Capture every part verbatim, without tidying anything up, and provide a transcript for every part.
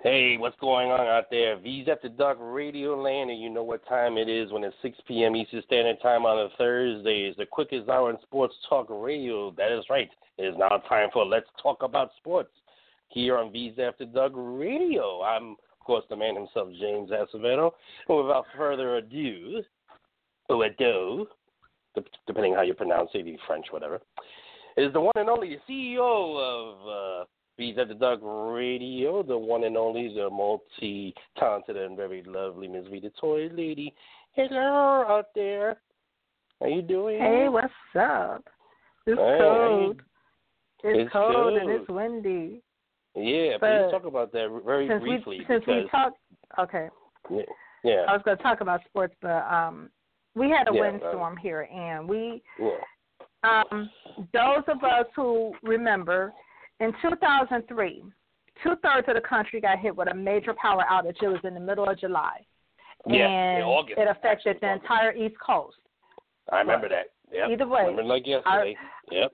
Hey, what's going on out there? V's After Dark Radio Land, and you know what time it is when it's six p.m. Eastern Standard Time on a Thursday. It's the quickest hour in sports talk radio. That is right. It is now time for Let's Talk About Sports here on V's After Dark Radio. I'm, of course, the man himself, James Acevedo. And without further ado, ou ado, depending how you pronounce it, French, whatever, is the one and only C E O of uh, V's After Dark Radio, the one and only, the multi-talented and very lovely Miss Vita Toy Lady. Hello out there. How you doing? Hey, what's up? It's hey, cold. It's, it's cold cold. and it's windy. Yeah, but please talk about that very since briefly. We, since because, we talked, okay. Yeah. yeah. I was going to talk about sports, but um, we had a yeah, windstorm uh, here, and we, yeah. um, those of us who remember, in two thousand three, two-thirds of the country got hit with a major power outage. It was in the middle of July. Yeah, and August, it affected actually, the August. entire East Coast. I remember but that. Yep. Either way. I remember like yesterday. I, yep.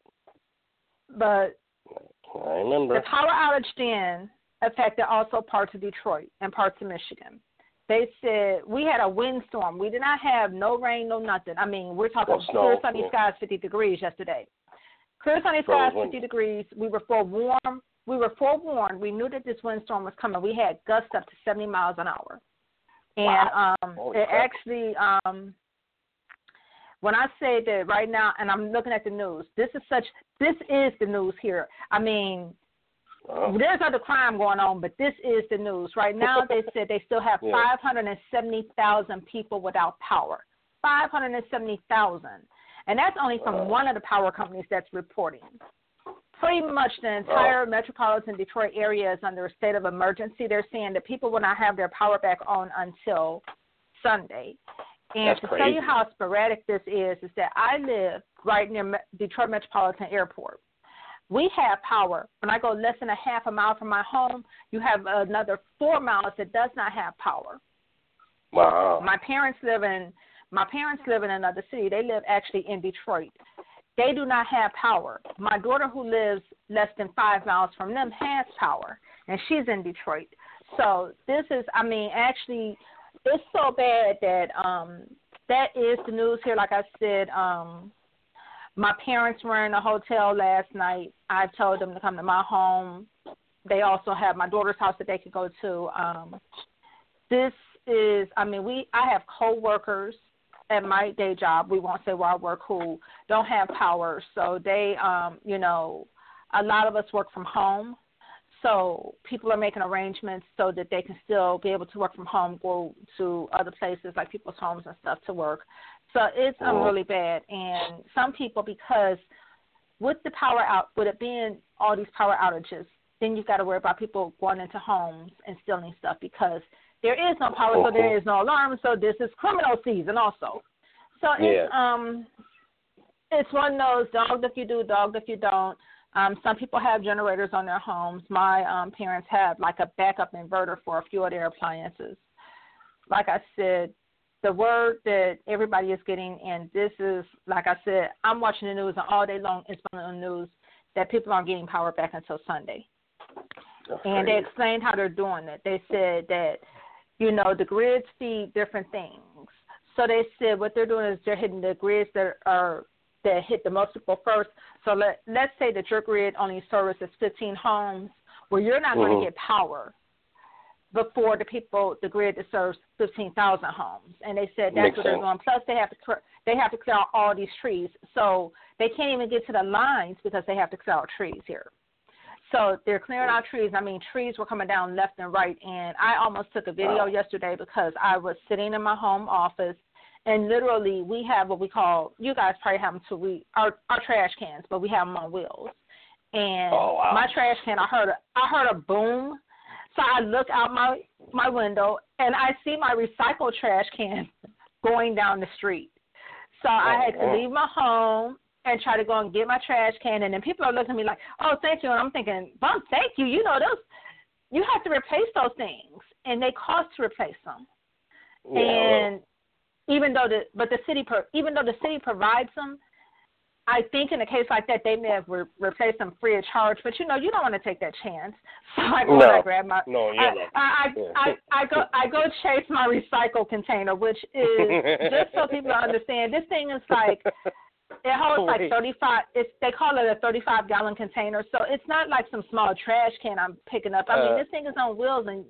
But I remember. the power outage then affected also parts of Detroit and parts of Michigan. They said we had a windstorm. We did not have no rain, no nothing. I mean, we're talking no snow, clear sunny yeah. skies, fifty degrees yesterday. Clear sunny skies, fifty degrees. We were forewarned. We were forewarned. We knew that this windstorm was coming. We had gusts up to seventy miles an hour. And wow. um, Holy it crap. actually, um, when I say that right now, and I'm looking at the news, this is such, this is the news here. I mean, oh. there's other crime going on, but this is the news. Right now, they said they still have yeah. five hundred seventy thousand people without power. five hundred seventy thousand. And that's only from uh, one of the power companies that's reporting. Pretty much the entire oh. metropolitan Detroit area is under a state of emergency. They're saying that people will not have their power back on until Sunday. And that's to crazy. tell you how sporadic this is, is that I live right near Detroit Metropolitan Airport. We have power. When I go less than a half a mile from my home, you have another four miles that does not have power. Wow. My parents live in My parents live in another city. They live actually in Detroit. They do not have power. My daughter, who lives less than five miles from them, has power, and she's in Detroit. So this is, I mean, actually, it's so bad that um, that is the news here. Like I said, um, my parents were in a hotel last night. I told them to come to my home. They also have my daughter's house that they could go to. Um, this is, I mean, we. I have coworkers at my day job, we won't say where I work, who don't have power. So they, um, you know, a lot of us work from home. So people are making arrangements so that they can still be able to work from home, go to other places like people's homes and stuff to work. So it's um, really bad. And some people, because with the power out, with it being all these power outages, then you've got to worry about people going into homes and stealing stuff because there is no power, so there is no alarm. So this is criminal season also. So yeah. it's um, it's one of those dogged if you do, dogged if you don't. Um, some people have generators on their homes. My um, parents have like a backup inverter for a few of their appliances. Like I said, the word that everybody is getting, and this is, like I said, I'm watching the news, and all day long it's on the news that people aren't getting power back until Sunday. That's and crazy. they explained how they're doing it. They said that, you know, the grids feed different things. So they said what they're doing is they're hitting the grids that are that hit the most people first. So let, let's say that your grid only services fifteen homes where you're not mm-hmm. going to get power before the people, the grid that serves fifteen thousand homes. And they said that's Makes what sense. they're doing. Plus they have to they have to clear out all these trees. So they can't even get to the lines because they have to clear out trees here. So they're clearing out trees. I mean, trees were coming down left and right. And I almost took a video wow. yesterday because I was sitting in my home office, and literally we have what we call, you guys probably have them too, we, our, our trash cans, but we have them on wheels. And oh, wow. my trash can, I heard a, I heard a boom. So I look out my, my window, and I see my recycled trash can going down the street. So oh, I had to wow. leave my home and try to go and get my trash can, and then people are looking at me like, oh, thank you, and I'm thinking, Bum, thank you. You know, those, you have to replace those things, and they cost to replace them. Yeah, and well. even though the, but the city, even though the city provides them, I think in a case like that, they may have re- replaced them free of charge. But you know, you don't want to take that chance. So I go no. and I grab my. No, you're I, not. I, I, Yeah. I, I go I go chase my recycle container, which is just so people understand. This thing is like it holds like thirty-five. It's they call it a thirty-five gallon container, so it's not like some small trash can I'm picking up. I uh, mean, this thing is on wheels, and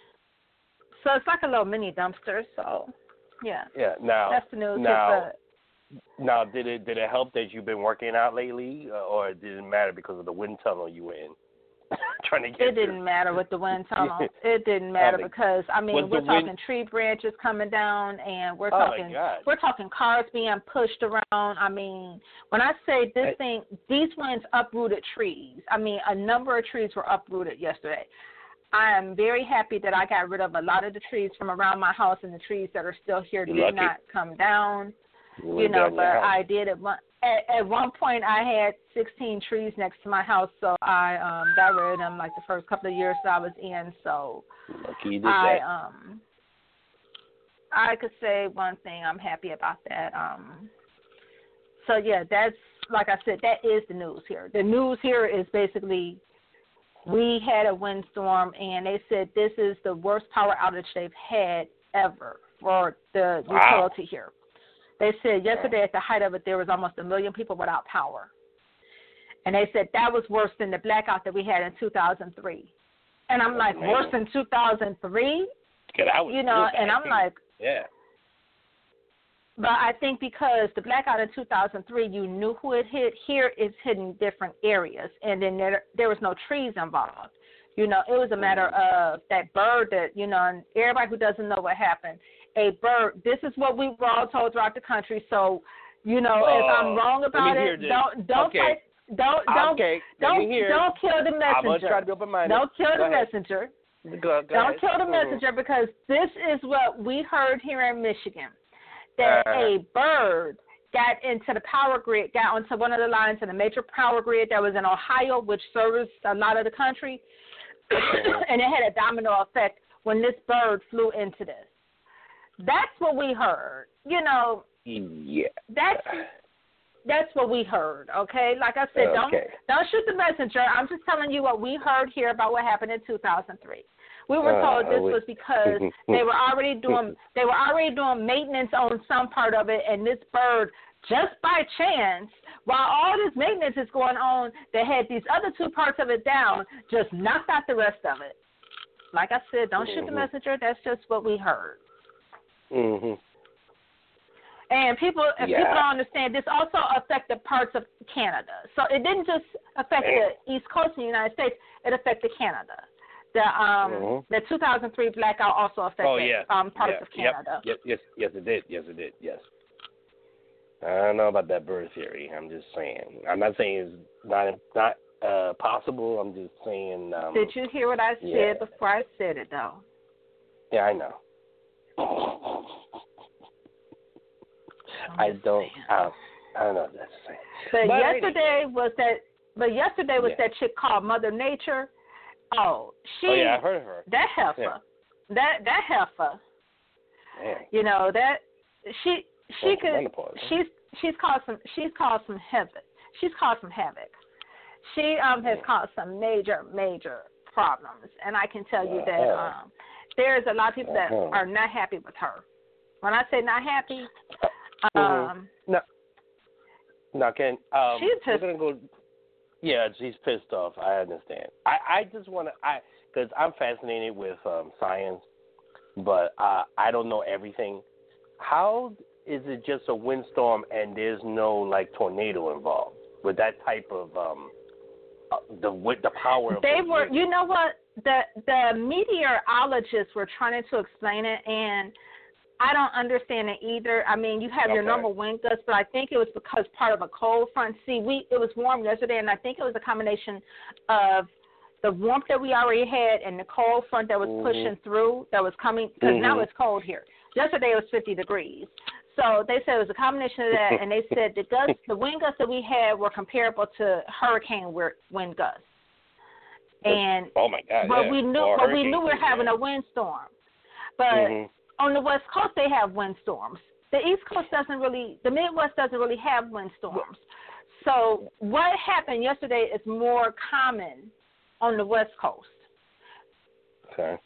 so it's like a little mini dumpster. So yeah. Yeah. Now. That's the news. Now. Now, did it did it help that you've been working out lately, uh, or did it matter because of the wind tunnel you were in? Trying to get it didn't through. matter with the wind tunnel. It didn't matter because I mean we're talking wind... tree branches coming down, and we're oh talking my God. we're talking cars being pushed around. I mean, when I say this I... thing, these winds uprooted trees. I mean, a number of trees were uprooted yesterday. I am very happy that I got rid of a lot of the trees from around my house, and the trees that are still here You're did lucky. not come down. You, you know, but I did at one at, at one point I had sixteen trees next to my house, so I um got rid of them like the first couple of years that I was in. So lucky you did I that. um I could say one thing, I'm happy about that. Um so yeah, that's like I said, that is the news here. The news here is basically we had a windstorm and they said this is the worst power outage they've had ever for the wow. utility here. They said yesterday at the height of it, there was almost a million people without power. And they said that was worse than the blackout that we had in two thousand three. And I'm like, man. worse than two thousand three? You know, and I'm like, yeah. But I think because the blackout in two thousand three, you knew who it hit. Here it's hitting different areas. And then there, there was no trees involved. You know, it was a matter of that bird that, you know, and everybody who doesn't know what happened, a bird, this is what we were all told throughout the country. So, you know, uh, if I'm wrong about it, don't don't okay. fight, don't don't okay. don't don't kill the messenger. I'm gonna try to be open-minded. Don't kill go the ahead. messenger. Go, go don't ahead. kill the mm-hmm. messenger because this is what we heard here in Michigan, that uh, a bird got into the power grid, got onto one of the lines in the major power grid that was in Ohio, which serves a lot of the country, and it had a domino effect when this bird flew into this. That's what we heard. You know, yeah. That's that's what we heard, okay? Like I said, okay. don't don't shoot the messenger. I'm just telling you what we heard here about what happened in two thousand three. We were told this was because they were already doing they were already doing maintenance on some part of it, and this bird, just by chance, while all this maintenance is going on, they had these other two parts of it down, just knocked out the rest of it. Like I said, don't shoot the messenger. That's just what we heard. Mm-hmm. And people, if yeah. people don't understand, this also affected parts of Canada. So it didn't just affect the East Coast of the United States; it affected Canada. The um mm-hmm. the two thousand three blackout also affected oh, yeah. um parts yeah. of Canada. Yep. Yes, yes, it did. Yes, it did. Yes. I don't know about that bird theory. I'm just saying. I'm not saying it's not not uh, possible. I'm just saying. Um, Did you hear what I said yeah. before I said it, though? Yeah, I know. I don't. I, I don't know what that's saying. But, but yesterday anyway. was that. But yesterday was yeah. that chick called Mother Nature. Oh, she. Oh yeah, I heard of her. That heifer. Yeah. That that heifer. Man. You know that she she oh, could. menopause, huh? She's she's caused some she's caused some havoc. She's caused some havoc. She um has yeah. caused some major major problems, and I can tell you that uh-huh. um there's a lot of people that uh-huh. are not happy with her. When I say not happy, uh, um, mm-hmm. no, no, Ken. Um, she's pissed. We're gonna go. Yeah, she's pissed off. I understand. I, I just want to, I because I'm fascinated with um, science, but uh, I don't know everything. How is it just a windstorm and there's no like tornado involved with that type of um, uh, the with the power? Of they the were. wind? You know what? The the meteorologists were trying to explain it, and I don't understand it either. I mean, you have okay. your normal wind gusts, but I think it was because part of a cold front. See, we it was warm yesterday, and I think it was a combination of the warmth that we already had and the cold front that was mm-hmm. pushing through, that was coming, because mm-hmm. now it's cold here. Yesterday it was fifty degrees. So they said it was a combination of that, and they said the gusts, the wind gusts that we had were comparable to hurricane wind gusts. And oh my God! but yeah. we knew, or but we knew we were yeah. having a windstorm. But mm-hmm. on the West Coast, they have windstorms. The East Coast doesn't really, the Midwest doesn't really have windstorms. So what happened yesterday is more common on the West Coast. Okay.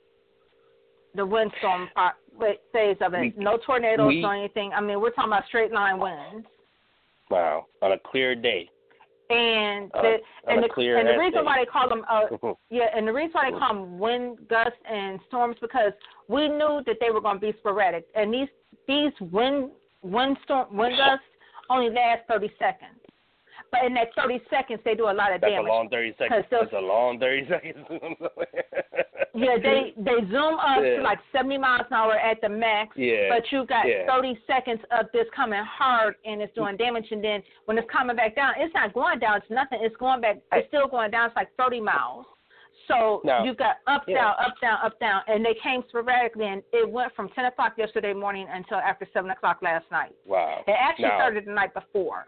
The windstorm part, phase of it. No tornadoes, we, no anything. I mean, we're talking about straight line winds. Wow. On a clear day. And uh, the and the, and the reason day. why they call them uh, yeah, and the reason why they call them wind gusts and storms because we knew that they were going to be sporadic, and these these wind wind storm wind gusts only last thirty seconds. But in that thirty seconds, they do a lot of That's damage. That's a long thirty seconds. That's a long thirty seconds. yeah, they they zoom up yeah. to like seventy miles an hour at the max. Yeah. But you got yeah. thirty seconds of this coming hard and it's doing damage. And then when it's coming back down, it's not going down. It's nothing. It's going back. It's still going down. It's like thirty miles. So no. you've got up, yeah. down, up, down, up, down. And they came sporadically. And it went from ten o'clock yesterday morning until after seven o'clock last night. Wow. It actually now, started the night before.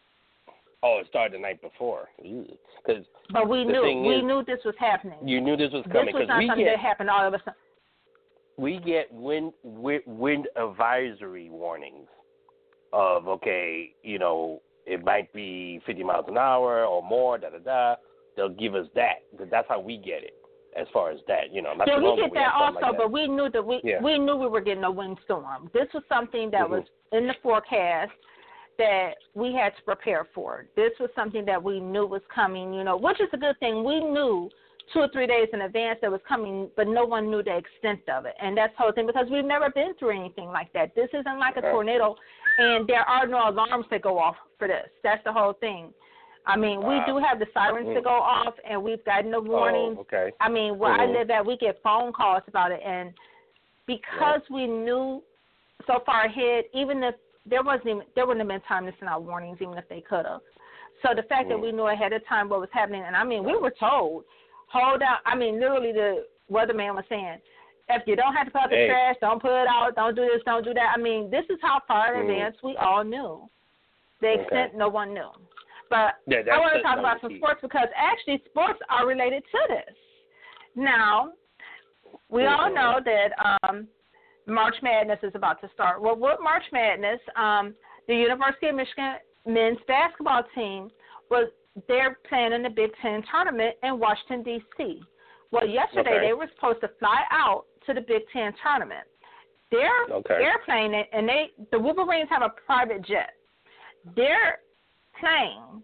Oh, it started the night before. Cause but we knew we is, knew this was happening. You knew this was coming. This was not something get, that happened all of a sudden. We get wind, wind wind advisory warnings of, okay, you know, it might be fifty miles an hour or more, da da da. They'll give us that. That's how we get it. As far as that, you know, not yeah, we get we that also, like that. But we knew that we yeah. we knew we were getting a windstorm. This was something that mm-hmm. was in the forecast that we had to prepare for. This was something that we knew was coming, you know, which is a good thing. We knew two or three days in advance that was coming, but no one knew the extent of it. And that's the whole thing because we've never been through anything like that. This isn't like a okay. tornado, and there are no alarms that go off for this. That's the whole thing. I mean, wow. we do have the sirens mm-hmm. to go off, and we've gotten the warnings. Oh, okay. I mean, where mm-hmm. I live at, we get phone calls about it. And because yeah. we knew so far ahead, even if there wasn't even, there wouldn't have been time to send out warnings, even if they could have. So the fact mm-hmm. that we knew ahead of time what was happening, and I mean, we were told, hold out. I mean, literally the weatherman was saying, if you don't have to put out the hey. trash, don't put it out, don't do this, don't do that. I mean, this is how far in mm-hmm. advance we all knew. The extent okay. no one knew. But yeah, I want to talk about some sports because actually sports are related to this. Now, we mm-hmm. all know that um, March Madness is about to start. Well, with March Madness, um, the University of Michigan men's basketball team was they're playing in the Big Ten tournament in Washington, D C Well, yesterday okay. they were supposed to fly out to the Big Ten tournament. Their okay. airplane, and they the Wolverines have a private jet. Their plane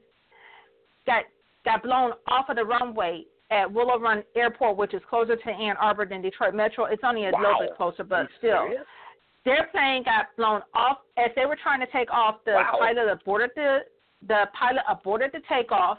got got blown off of the runway at Willow Run Airport, which is closer to Ann Arbor than Detroit Metro. It's only a wow. little bit closer, but still. Serious? Their plane got blown off as they were trying to take off. The wow. pilot aborted the the pilot aborted the takeoff.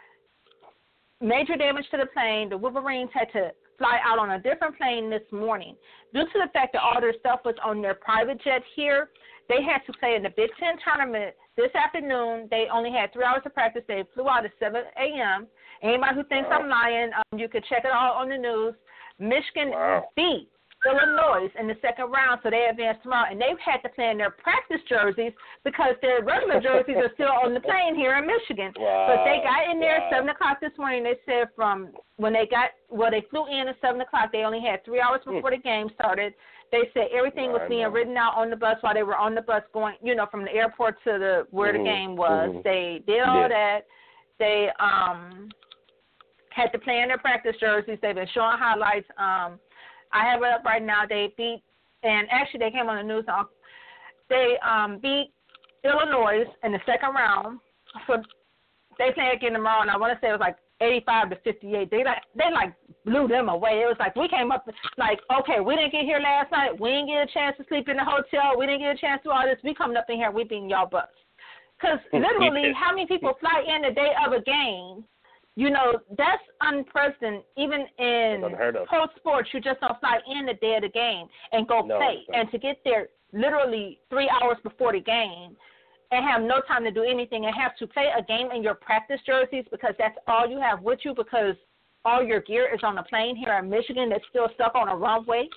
Major damage to the plane. The Wolverines had to fly out on a different plane this morning. Due to the fact that all their stuff was on their private jet here, they had to play in the Big Ten tournament this afternoon. They only had three hours of practice. They flew out at seven a.m. Anybody who thinks wow. I'm lying, um, you can check it all on the news. Michigan wow. beat Illinois in the second round, so they advanced tomorrow. And they've had to play in their practice jerseys because their regular jerseys are still on the plane here in Michigan. Wow. But they got in there wow. at seven o'clock this morning. They said from when they got, well, they flew in at seven o'clock. They only had three hours before the game started. They said everything was being written out on the bus while they were on the bus going, you know, from the airport to the where mm-hmm. the game was. Mm-hmm. They did all yeah. that. They um had to play in their practice jerseys. They've been showing highlights. Um, I have it up right now. They beat, and actually they came on the news. They um, beat Illinois in the second round. So they play again tomorrow, and I want to say it was like eighty-five to fifty-eight. They like they like blew them away. It was like we came up like, okay, we didn't get here last night. We didn't get a chance to sleep in the hotel. We didn't get a chance to do all this. We coming up in here. We beating y'all butts. Because literally, how many people fly in the day of a game? You know, that's unprecedented. Even in pro sports, you just don't fly in the day of the game and go no, play. And to get there literally three hours before the game and have no time to do anything and have to play a game in your practice jerseys because that's all you have with you because all your gear is on the plane here in Michigan that's still stuck on a runway.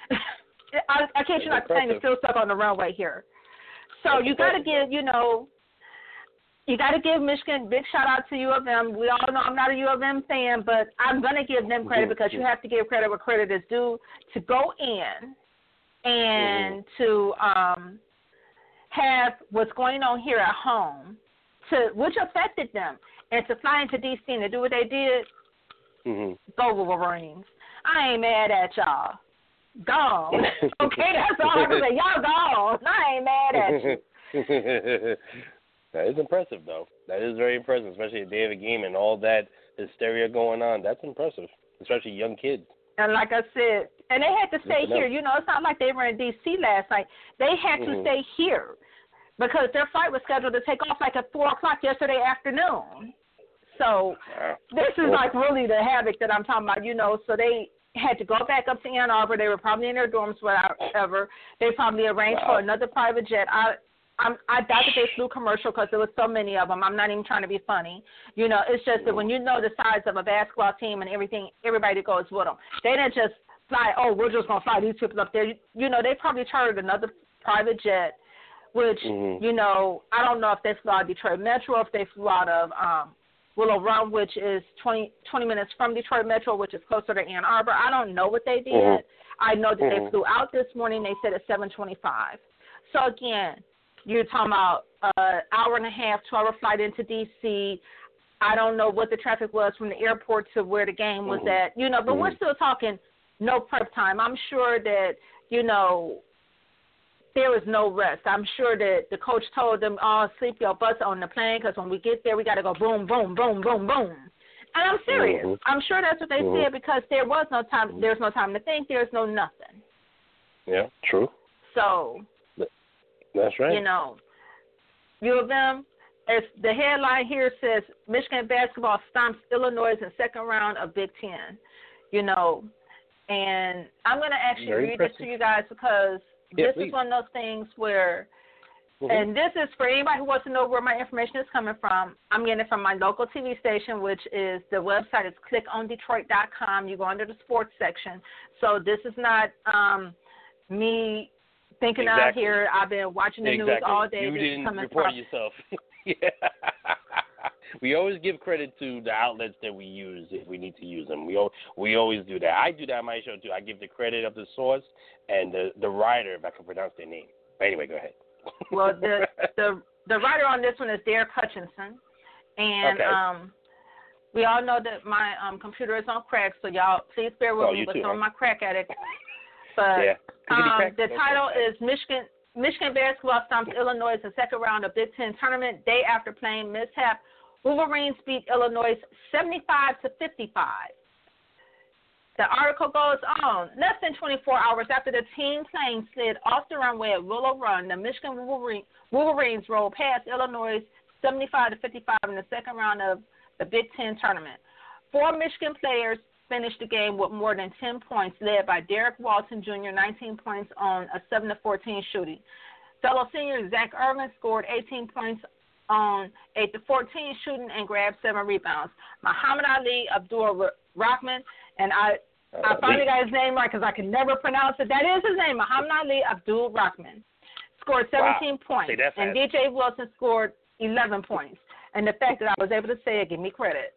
I, I can't you not the plane is still stuck on the runway here. So that's you got to give, you know, You got to give Michigan a big shout-out to U of M. We all know I'm not a U of M fan, but I'm going to give them credit because you have to give credit where credit is due to go in and mm-hmm. to um, have what's going on here at home to which affected them, and to fly into D C and to do what they did. Mm-hmm. Go Wolverines! I ain't mad at y'all. Gone. Okay, that's all I'm saying. Y'all gone. I ain't mad at you. That is impressive, though. That is very impressive, especially a day of a game and all that hysteria going on. That's impressive, especially young kids. And like I said, and they had to stay here. You know, it's not like they were in D C last night. They had to mm-hmm. stay here because their flight was scheduled to take off like at four o'clock yesterday afternoon. So wow. this is like really the havoc that I'm talking about, you know. So they had to go back up to Ann Arbor. They were probably in their dorms, whatever. They probably arranged wow. for another private jet. I I'm, I doubt that they flew commercial because there was so many of them. I'm not even trying to be funny. You know, it's just that when you know the size of a basketball team and everything, everybody goes with them. They didn't just fly, oh, we're just going to fly these people up there. You, you know, they probably chartered another private jet, which, mm-hmm. you know, I don't know if they flew out of Detroit Metro, if they flew out of um, Willow Run, which is twenty, twenty minutes from Detroit Metro, which is closer to Ann Arbor. I don't know what they did. Mm-hmm. I know that mm-hmm. they flew out this morning. They said at seven twenty-five. So, again, you're talking about an hour and a half, two-hour flight into D C. I don't know what the traffic was from the airport to where the game was mm-hmm. at, you know, but mm-hmm. we're still talking no prep time. I'm sure that, you know, there was no rest. I'm sure that the coach told them, oh, sleep your butts on the plane because when we get there, we got to go boom, boom, boom, boom, boom. And I'm serious. Mm-hmm. I'm sure that's what they mm-hmm. said because there was no time. There's no time to think. There's no nothing. Yeah, true. So... That's right. You know, U of M, as the headline here says, Michigan basketball stomps Illinois in second round of Big Ten. You know, and I'm going to actually Very read impressive. this to you guys because yeah, this please. is one of those things where, mm-hmm. and this is for anybody who wants to know where my information is coming from. I'm getting it from my local T V station, which is the website is click on detroit dot com. You go under the sports section. So this is not um, me thinking exactly. out here. I've been watching the exactly. news all day. You this didn't is coming report from. yourself. yeah. We always give credit to the outlets that we use if we need to use them. We we always do that. I do that on my show, too. I give the credit of the source and the, the writer, if I can pronounce their name. But anyway, go ahead. Well, the, the the writer on this one is Derek Hutchinson. And okay. um, we all know that my um, computer is on crack, so y'all please bear with oh, me with too, some huh? of my crack addicts. But yeah. um, the title is Michigan Michigan basketball stomps Illinois in second round of Big Ten tournament. Day after playing mishap, Wolverines beat Illinois seventy-five to fifty-five. The article goes on. Less than twenty-four hours after the team plane slid off the runway at Willow Run, the Michigan Wolverine, Wolverines rolled past Illinois seventy-five to fifty-five in the second round of the Big Ten tournament. Four Michigan players finished the game with more than ten points, led by Derek Walton Junior, nineteen points on a seven to fourteen shooting. Fellow senior Zach Ervin scored eighteen points on eight to fourteen shooting and grabbed seven rebounds. Muhammad Ali Abdul Rahman, and I, uh, I finally got his name right because I can never pronounce it. That is his name, Muhammad Ali Abdul Rahman, scored seventeen wow. points, and D J Wilson scored eleven points. And the fact that I was able to say it, give me credit.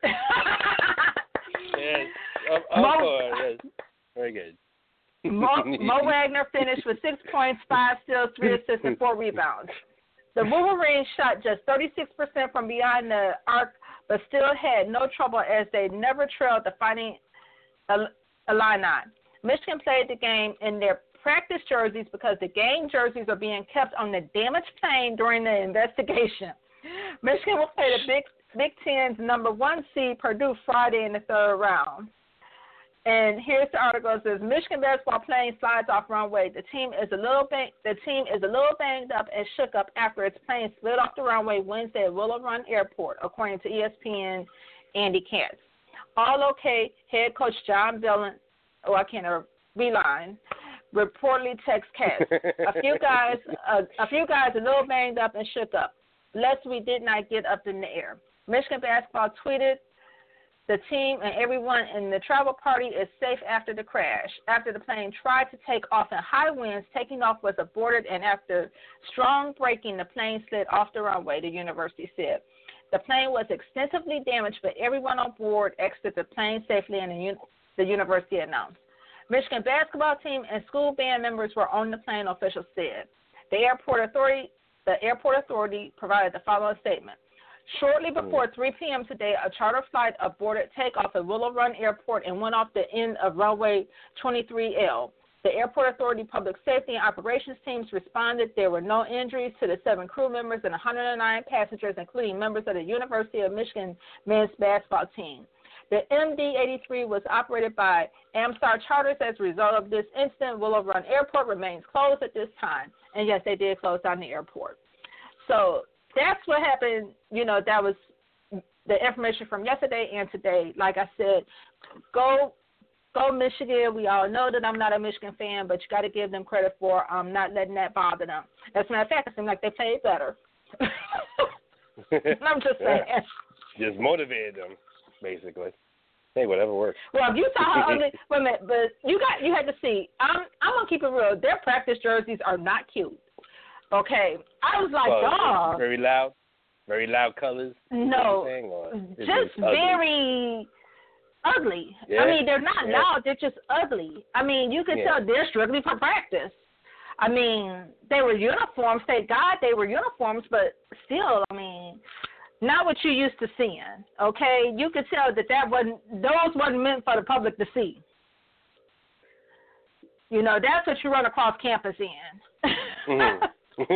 Yes. Of, of Mo, course, yes. Very good. Mo, Mo Wagner finished with six points, five steals, three assists, and four rebounds. The Wolverines shot just thirty-six percent from behind the arc, but still had no trouble as they never trailed the Fighting Illini. Michigan played the game in their practice jerseys because the game jerseys are being kept on the damaged plane during the investigation. Michigan will play the Big Big Ten's number one seed, Purdue, Friday in the third round. And here's the article. It says Michigan basketball plane slides off runway. The team is a little bang, the team is a little banged up and shook up after its plane slid off the runway Wednesday at Willow Run Airport, according to E S P N Andy Katz. All okay. Head coach John Billon, oh I can't uh, reline, reportedly texts Katz. A few guys, uh, a few guys a little banged up and shook up. Lest we did not get up in the air. Michigan basketball tweeted, the team and everyone in the travel party is safe after the crash. After the plane tried to take off in high winds, taking off was aborted, and after strong braking, the plane slid off the runway, the university said. The plane was extensively damaged, but everyone on board exited the plane safely, and the, un- the university announced. Michigan basketball team and school band members were on the plane, officials said. The airport authority The airport authority provided the following statement. Shortly before three p.m. today, a charter flight aborted takeoff at Willow Run Airport and went off the end of runway twenty-three L. The Airport Authority Public Safety and Operations teams responded. There were no injuries to the seven crew members and one hundred nine passengers, including members of the University of Michigan men's basketball team. The M D eighty-three was operated by Amstar Charters. As a result of this incident, Willow Run Airport remains closed at this time. And, yes, they did close down the airport. So that's what happened. You know, that was the information from yesterday and today. Like I said, go go Michigan. We all know that I'm not a Michigan fan, but you got to give them credit for um, not letting that bother them. As a matter of fact, it seemed like they played better. I'm just saying. Yeah. Just motivated them, basically. Hey, whatever works. Well, if you saw how ugly, wait a minute, but you got you had to see. I'm I'm gonna keep it real. Their practice jerseys are not cute. Okay, I was like, dog. Very loud, very loud colors. No, just very ugly. Yeah. I mean, they're not yeah. loud. They're just ugly. I mean, you can yeah. tell they're strictly for practice. I mean, they were uniforms. Thank God they were uniforms, but still, I mean, not what you used to seeing. Okay, you could tell that that wasn't those wasn't meant for the public to see. You know, that's what you run across campus in. Mm-hmm.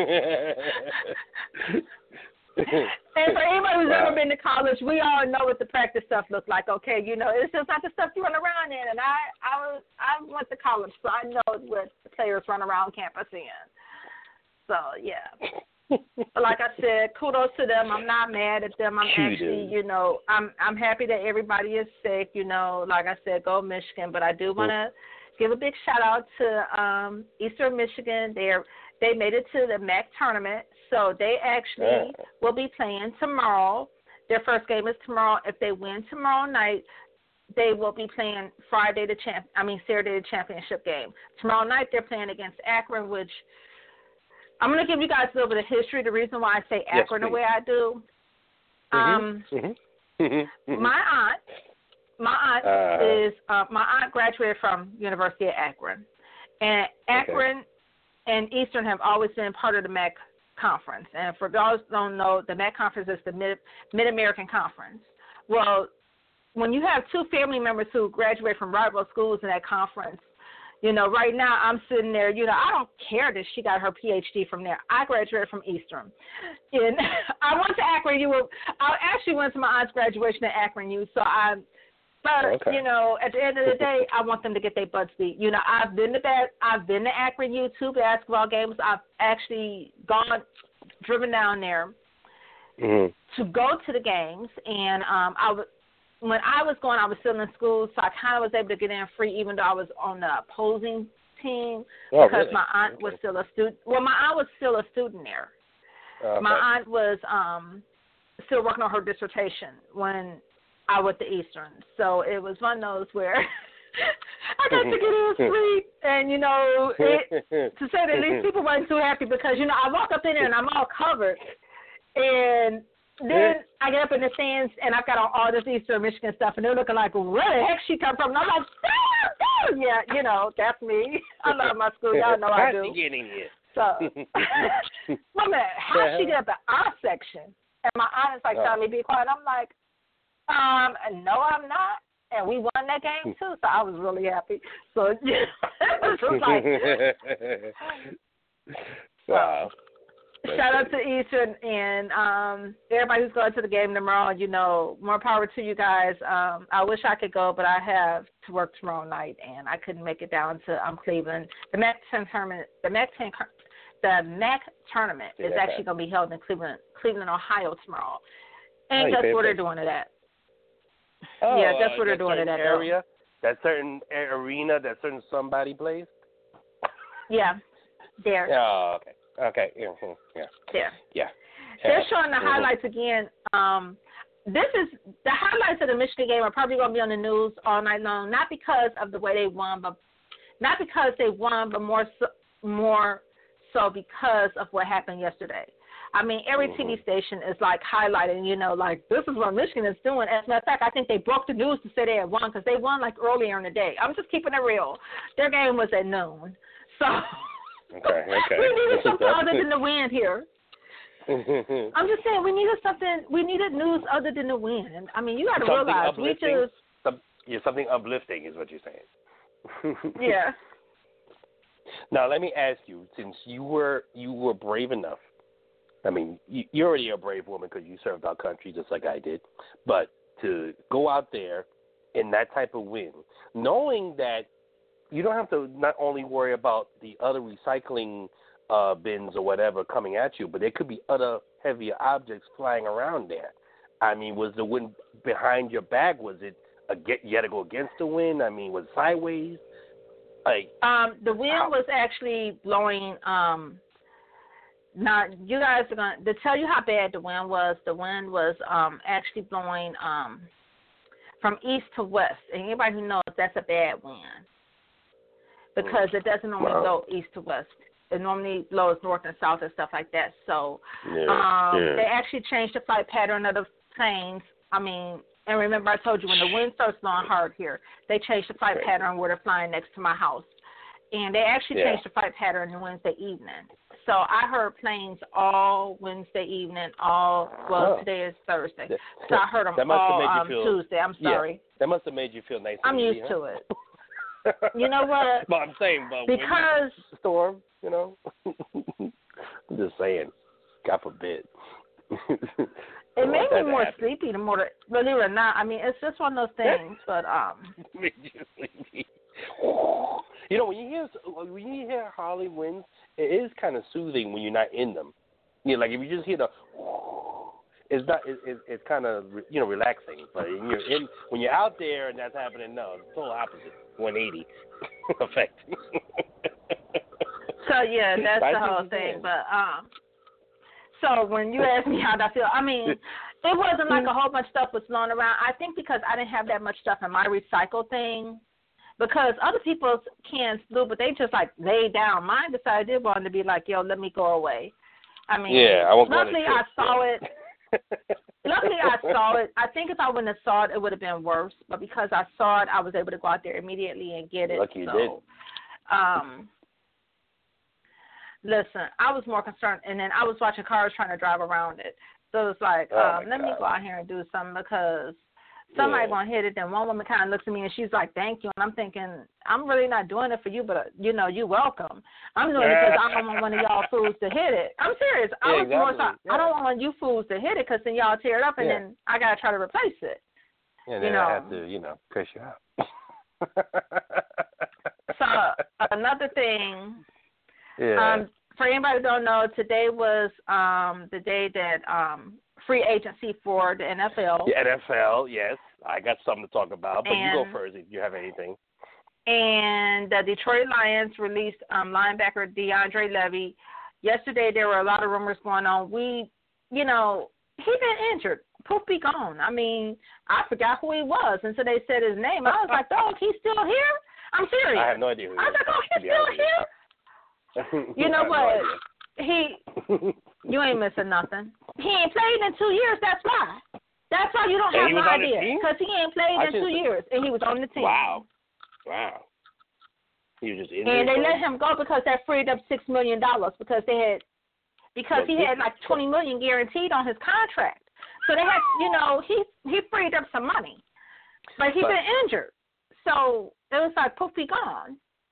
And for anybody who's wow. ever been to college, we all know what the practice stuff looks like. Okay, you know, it's just not the stuff you run around in. And I, I was, I went to college, so I know what the players run around campus in. So yeah, like I said, kudos to them. I'm not mad at them. I'm actually, you know, I'm, I'm happy that everybody is safe. You know, like I said, go Michigan. But I do want to give a big shout out to um, Eastern Michigan. They're They made it to the M A C tournament, so they actually yeah. will be playing tomorrow. Their first game is tomorrow. If they win tomorrow night, they will be playing Friday the champ. I mean Saturday the championship game. Tomorrow night they're playing against Akron, which I'm going to give you guys a little bit of history. The reason why I say Akron yes, the way I do. Mm-hmm. Um, mm-hmm. Mm-hmm. My aunt, my aunt uh, is uh, my aunt graduated from University of Akron, and Akron. Okay. And Eastern have always been part of the M A C conference. And for those who don't know, the M A C conference is the Mid- Mid-American Conference. Well, when you have two family members who graduate from rival schools in that conference, you know, right now I'm sitting there, you know, I don't care that she got her P H D from there. I graduated from Eastern. And I went to Akron U. I actually went to my aunt's graduation at Akron U, so I But, okay. you know, at the end of the day, I want them to get their butts beat. You know, I've been to bas- I've been to Akron U, two basketball games. I've actually gone, driven down there mm-hmm. to go to the games. And um, I w- when I was going, I was still in school, so I kind of was able to get in free even though I was on the opposing team oh, because really? my aunt okay. was still a student. Well, my aunt was still a student there. Okay. My aunt was um, still working on her dissertation when I went to Eastern. So it was one of those where I got to get in free. And, you know, it, to say the least, people weren't too happy because, you know, I walk up in there and I'm all covered. And then I get up in the stands and I've got on all this Eastern Michigan stuff, and they're looking like, where the heck she come from? And I'm like, ah, ah. yeah, you know, that's me. I love my school. Y'all know I do. How's she getting here? So, my man, how'd she get up at our section? And my aunt is like oh. telling me, be quiet. I'm like, um, no, I'm not. And we won that game, too, so I was really happy. So, yeah, it was like, wow. So, shout out to Eastern and um, everybody who's going to the game tomorrow. You know, more power to you guys. Um, I wish I could go, but I have to work tomorrow night, and I couldn't make it down to um, Cleveland. The M A C ten tournament, the M A C ten, the M A C tournament is yeah, actually going to be held in Cleveland, Cleveland, Ohio tomorrow. And oh, guess where they're doing it at? Oh, yeah, that's uh, what they're doing it at. Area, that certain arena, that certain somebody plays. Yeah, there. Oh, okay. Okay. Mm-hmm. Yeah. There. Yeah. They're showing the mm-hmm. highlights again. Um, this is the highlights of the Michigan game are probably going to be on the news all night long. Not because of the way they won, but not because they won, but more so, more so because of what happened yesterday. I mean, every mm-hmm. T V station is like highlighting, you know, like this is what Michigan is doing. As a matter of fact, I think they broke the news to say they had won because they won like earlier in the day. I'm just keeping it real. Their game was at noon, so okay, okay. we needed something other than the win here. I'm just saying we needed something. We needed news other than the wind. I mean, you got to realize we just some, yeah, something uplifting is what you're saying. Yeah. Now let me ask you, since you were you were brave enough. I mean, you, you're already a brave woman because you served our country just like I did. But to go out there in that type of wind, knowing that you don't have to not only worry about the other recycling uh, bins or whatever coming at you, but there could be other heavier objects flying around there. I mean, was the wind behind your back? Was it a get, you had to go against the wind? I mean, was it sideways? Like, um, the wind how? was actually blowing. Um, now, you guys are going to tell you how bad the wind was. The wind was um, actually blowing um, from east to west. And anybody who knows, that's a bad wind because it doesn't normally wow. go east to west. It normally blows north and south and stuff like that. So yeah, um, yeah. they actually changed the flight pattern of the planes. I mean, and remember I told you when the wind starts blowing hard here, they changed the flight right. pattern where they're flying next to my house. And they actually yeah. changed the flight pattern on Wednesday evening. So I heard planes all Wednesday evening, all, well, oh. today is Thursday. So I heard them that must all have made um, you feel, Tuesday. I'm sorry. Yeah, that must have made you feel nice. I'm easy, used huh? to it. You know what? But I'm saying, but because when storm, you know, I'm just saying, God forbid. It made me more happen. sleepy the more, to, believe it or not. I mean, it's just one of those things, but um. made you sleepy. You know, when you hear when you hear Harley winds, it is kind of soothing when you're not in them. You know, like if you just hear the, it's not. It, it, it's kind of you know relaxing. But when you're in, when you're out there and that's happening, no, it's total opposite, one eighty effect. So yeah, that's I the whole thing. But um, so when you ask me how I feel, I mean, it wasn't like a whole bunch of stuff was blown around. I think because I didn't have that much stuff in my recycle thing. Because other people's cans flew, but they just like laid down. Mine decided they wanted to be like, yo, let me go away. I mean, yeah, I won't luckily go I saw yeah. it. Luckily I saw it. I think if I wouldn't have saw it, it would have been worse. But because I saw it, I was able to go out there immediately and get it. Lucky you so, did. Um, listen, I was more concerned, and then I was watching cars trying to drive around it. So it was like, oh um, let God. me go out here and do something because somebody yeah. gonna hit it. Then one woman kind of looks at me and she's like, "Thank you." And I'm thinking, I'm really not doing it for you, but uh, you know, you welcome. I'm doing it because I don't want one of y'all fools to hit it. I'm serious. I yeah, was exactly. more so, yeah. I don't want one of you fools to hit it because then y'all tear it up and yeah. then I gotta try to replace it. And you then know, I have to, you know, press you out. So another thing, yeah. um, for anybody who don't know, today was um the day that um. free agency for the N F L. The N F L, yes. I got something to talk about, but and, you go first if you have anything. And the Detroit Lions released um, linebacker DeAndre Levy. Yesterday there were a lot of rumors going on. We, you know, he been injured. Poof, be gone. I mean, I forgot who he was until they said his name. I was like, dog, he's still here? I'm serious. I have no idea who he I was is. like, oh, he's still here? You know what? No he, you ain't missing nothing. He ain't played in two years. That's why. That's why you don't have no idea. Because he ain't played I in just, two years, and he was on the team. Wow. Wow. He was just injured. And they let him go because that freed up six million dollars because they had because he had like twenty million guaranteed on his contract. So they had, you know, he he freed up some money, but he's been injured. So it was like poof, he gone.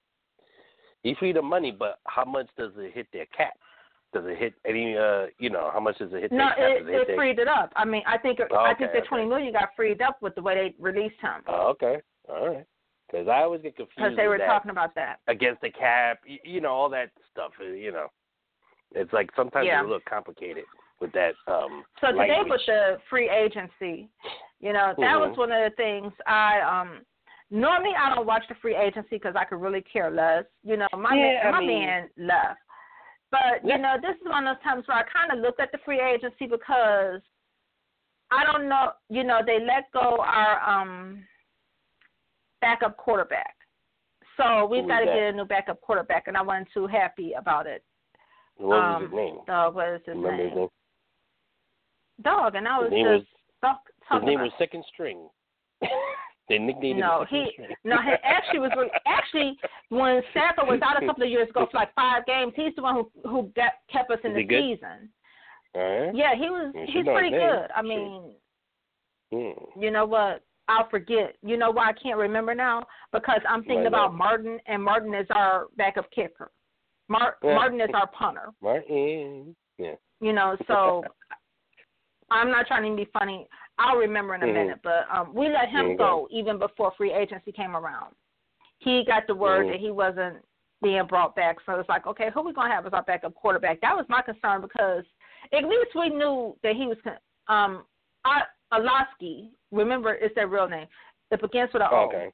He freed up money, but how much does it hit their cap? Does it hit any? Uh, you know, how much does it hit? No, their it, cap? it, it freed it up. I mean, I think it, oh, I okay, think the okay. twenty million got freed up with the way they released him. Oh, okay, all right. Because I always get confused. Because they were that talking about that against the cap, you, you know, all that stuff. You know, it's like sometimes yeah. it's a little complicated with that. Um, so today language. with the free agency, you know, that mm-hmm. was one of the things I um. Normally, I don't watch the free agency because I could really care less. You know, my yeah, man, my mean, man left. But, yeah. you know, this is one of those times where I kind of looked at the free agency because I don't know, you know, they let go our um, backup quarterback. So we've got to get a new backup quarterback, and I wasn't too happy about it. What um, was his name? Dog, what is his Remember name? his name? Dog, and I was his name just was, talk, His name about was Second String. They nicknamed no, him he String. no, he actually was really, actually when Stafford was out a couple of years ago for like five games, he's the one who who got kept us in Is the he good? season. All right. Yeah, he was. You He's pretty good. I mean, hmm. you know what? I'll forget. You know why I can't remember now? Because I'm thinking Why about not? Martin, and Martin is our backup kicker. Mar- Yeah. Martin is our punter. Martin. Yeah. You know, so I'm not trying to be funny. I'll remember in a Mhm. minute, but um, we let him Okay. go even before free agency came around. He got the word Mhm. that he wasn't being brought back, so it's like, okay, who we gonna have as our backup quarterback? That was my concern because at least we knew that he was. Um, Olowski, remember, it's their real name. It begins with an O. Okay.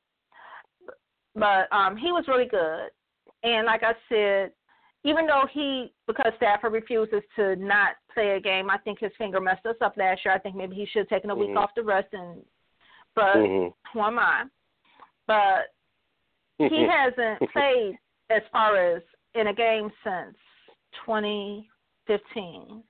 But um, he was really good, and like I said, even though he, because Stafford refuses to not play a game, I think his finger messed us up last year. I think maybe he should have taken a week Mhm. off to rest. And but Mhm. who am I? But he hasn't played as far as in a game since twenty fifteen,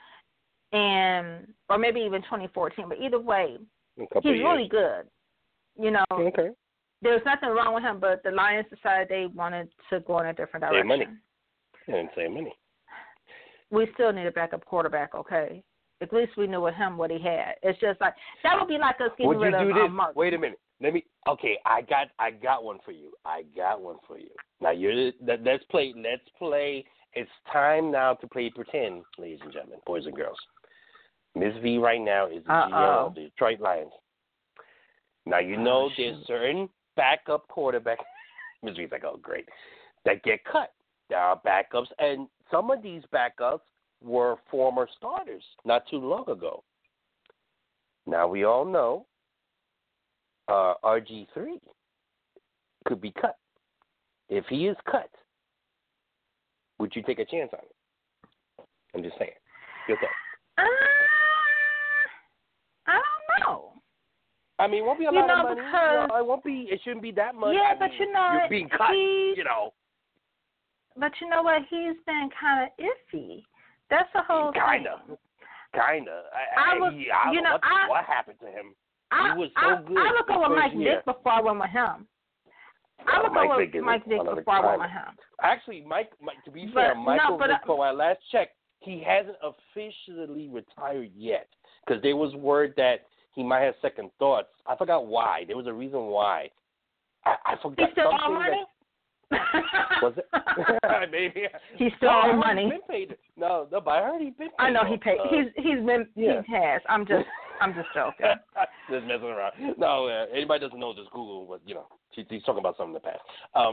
and or maybe even twenty fourteen. But either way, A couple he's years. really good. You know, Okay. there's nothing wrong with him, but the Lions decided they wanted to go in a different Save direction. money. I didn't save money. We still need a backup quarterback, okay? At least we knew with him what he had. It's just like that would be like us getting Would you rid do of this? um, Mark. Wait a minute. Let me. Okay, I got. I got one for you. I got one for you. Now you're. Let, let's play. Let's play. It's time now to play pretend, ladies and gentlemen, boys and girls. Miss V right now is the G M Uh-oh. of the Detroit Lions. Now you know Oh, there's shoot. certain backup quarterback. Miss V's like, oh great, that get cut. There are backups, and some of these backups were former starters not too long ago. Now we all know uh, R G three could be cut. If he is cut, would you take a chance on it? I'm just saying. Your thoughts. Uh, I don't know. I mean, it won't be a You lot know, of money. because- No, it won't be. It shouldn't be that much. Yeah, I but mean, you know, you're being cut. he- You know, But you know what? He's been kind of iffy. That's the whole kind of, thing. kind of. I, I was- he, I don't you know know, what, I- what happened to him. I, He was so I, good I would go the with first Mike year. Vick before I went with him. I Uh, would Mike go Vick with is Mike Vick one of the before I went prime. with him. Actually, Mike, Mike to be But- fair, no, Michael but, Vick, uh, for our last check, he hasn't officially retired yet because there was word that he might have second thoughts. I forgot why. There was a reason why. I, I forgot He still something owe money? that was it. Maybe He still no, I owe heard money. He's been paid. No, no, but I heard he's been paid. I know he off. paid. Uh, He's he's been yeah. he has. I'm just I'm just joking. just messing around. No, uh, anybody doesn't know, just Google what you know. He, he's talking about something in the past. Um,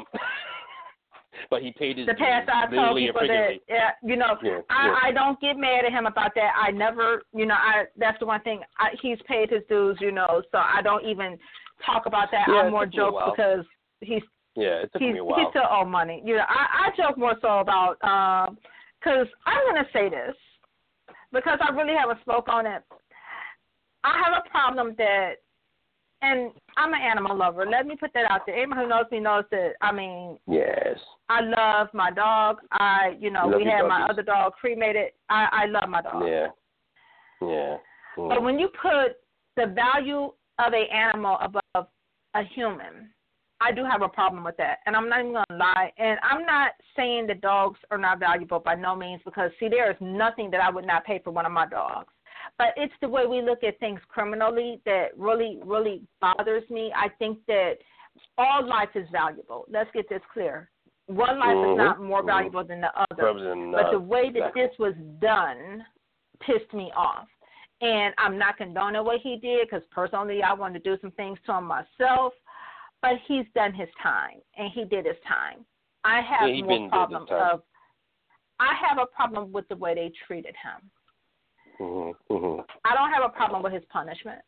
but he paid his The past I told literally and people that figuratively. yeah, you know Yeah, I, yeah. I don't get mad at him about that. I never you know I that's the one thing I, he's paid his dues. You know, so I don't even talk about that. Yeah, I'm it more took me a joke while. because he's Yeah, it took he's me a he while. still owe money. You know, I, I joke more so about um because I'm gonna say this because I really haven't spoke on it. I have a problem that, and I'm an animal lover. Let me put that out there. Anyone who knows me knows that. I mean, Yes. I love my dog. I, you know, You love we your had my doggies. other dog cremated. I, I love my dog. Yeah. Yeah. Mm. But when you put the value of an animal above a human, I do have a problem with that. And I'm not even going to lie. And I'm not saying that dogs are not valuable by no means because, see, there is nothing that I would not pay for one of my dogs. But it's the way we look at things criminally that really, really bothers me. I think that all life is valuable. Let's get this clear. One life Mhm. is not more Mhm. valuable than the other. Probably than, But uh, the way that exactly. this was done pissed me off. And I'm not condoning what he did because personally I wanted to do some things to him myself. But he's done his time, and he did his time. I have Yeah, he more been did his problem time. of I have a problem with the way they treated him. Mm-hmm. Mm-hmm. I don't have a problem with his punishment.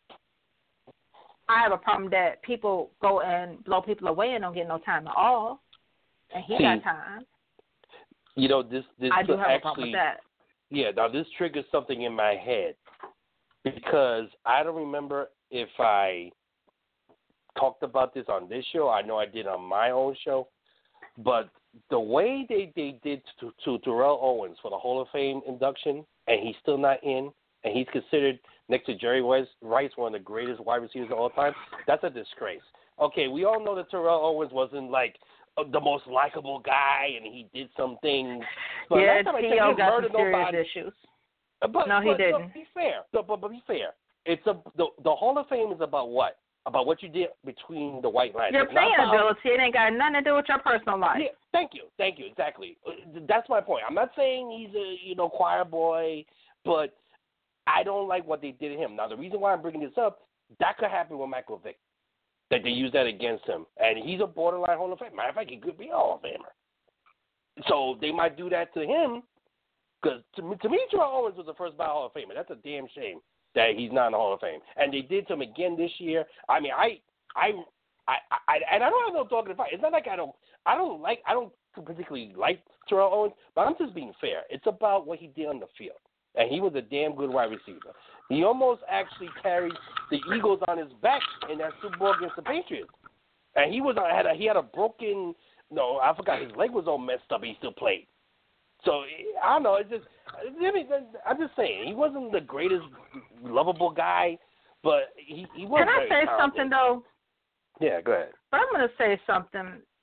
I have a problem that people go and blow people away and don't get no time at all, and he See, got time. You know, this this I do could have actually, a problem with that. Yeah, now this triggers something in my head because I don't remember if I talked about this on this show. I know I did on my own show, but the way they, they did to, to Terrell Owens for the Hall of Fame induction, and he's still not in, and he's considered next to Jerry Rice, Rice one of the greatest wide receivers of all time, that's a disgrace. Okay, we all know that Terrell Owens wasn't like uh, the most likable guy, and he did some things. But Yeah, last time I checked, T he O didn't got murder some serious nobody. issues. But, no, he but, didn't. But be fair. So, but, but be fair. It's a the, the Hall of Fame is about what? About what you did between the white lines. Your It's not playing about, ability. It ain't got nothing to do with your personal life. Yeah, thank you, thank you, exactly. That's my point. I'm not saying he's a you know choir boy, but I don't like what they did to him. Now, the reason why I'm bringing this up, that could happen with Michael Vick, that they use that against him, and he's a borderline Hall of Famer. Matter of fact, he could be a Hall of Famer. So they might do that to him, because to me, to me, Terrell Owens was the first ballot Hall of Famer. That's a damn shame that he's not in the Hall of Fame, and they did to him again this year. I mean, I, I, I, I and I don't have no dog in the fight. It's not like I don't, I don't like, I don't particularly like Terrell Owens, but I'm just being fair. It's about what he did on the field, and he was a damn good wide receiver. He almost actually carried the Eagles on his back in that Super Bowl against the Patriots, and he was had a, he had a broken, no, I forgot his leg was all messed up. He still played. So, I don't know, it's just, I mean, I'm just saying, he wasn't the greatest lovable guy, but he, he was Can I very say talented. something, though? Yeah, go ahead. But I'm going to say something,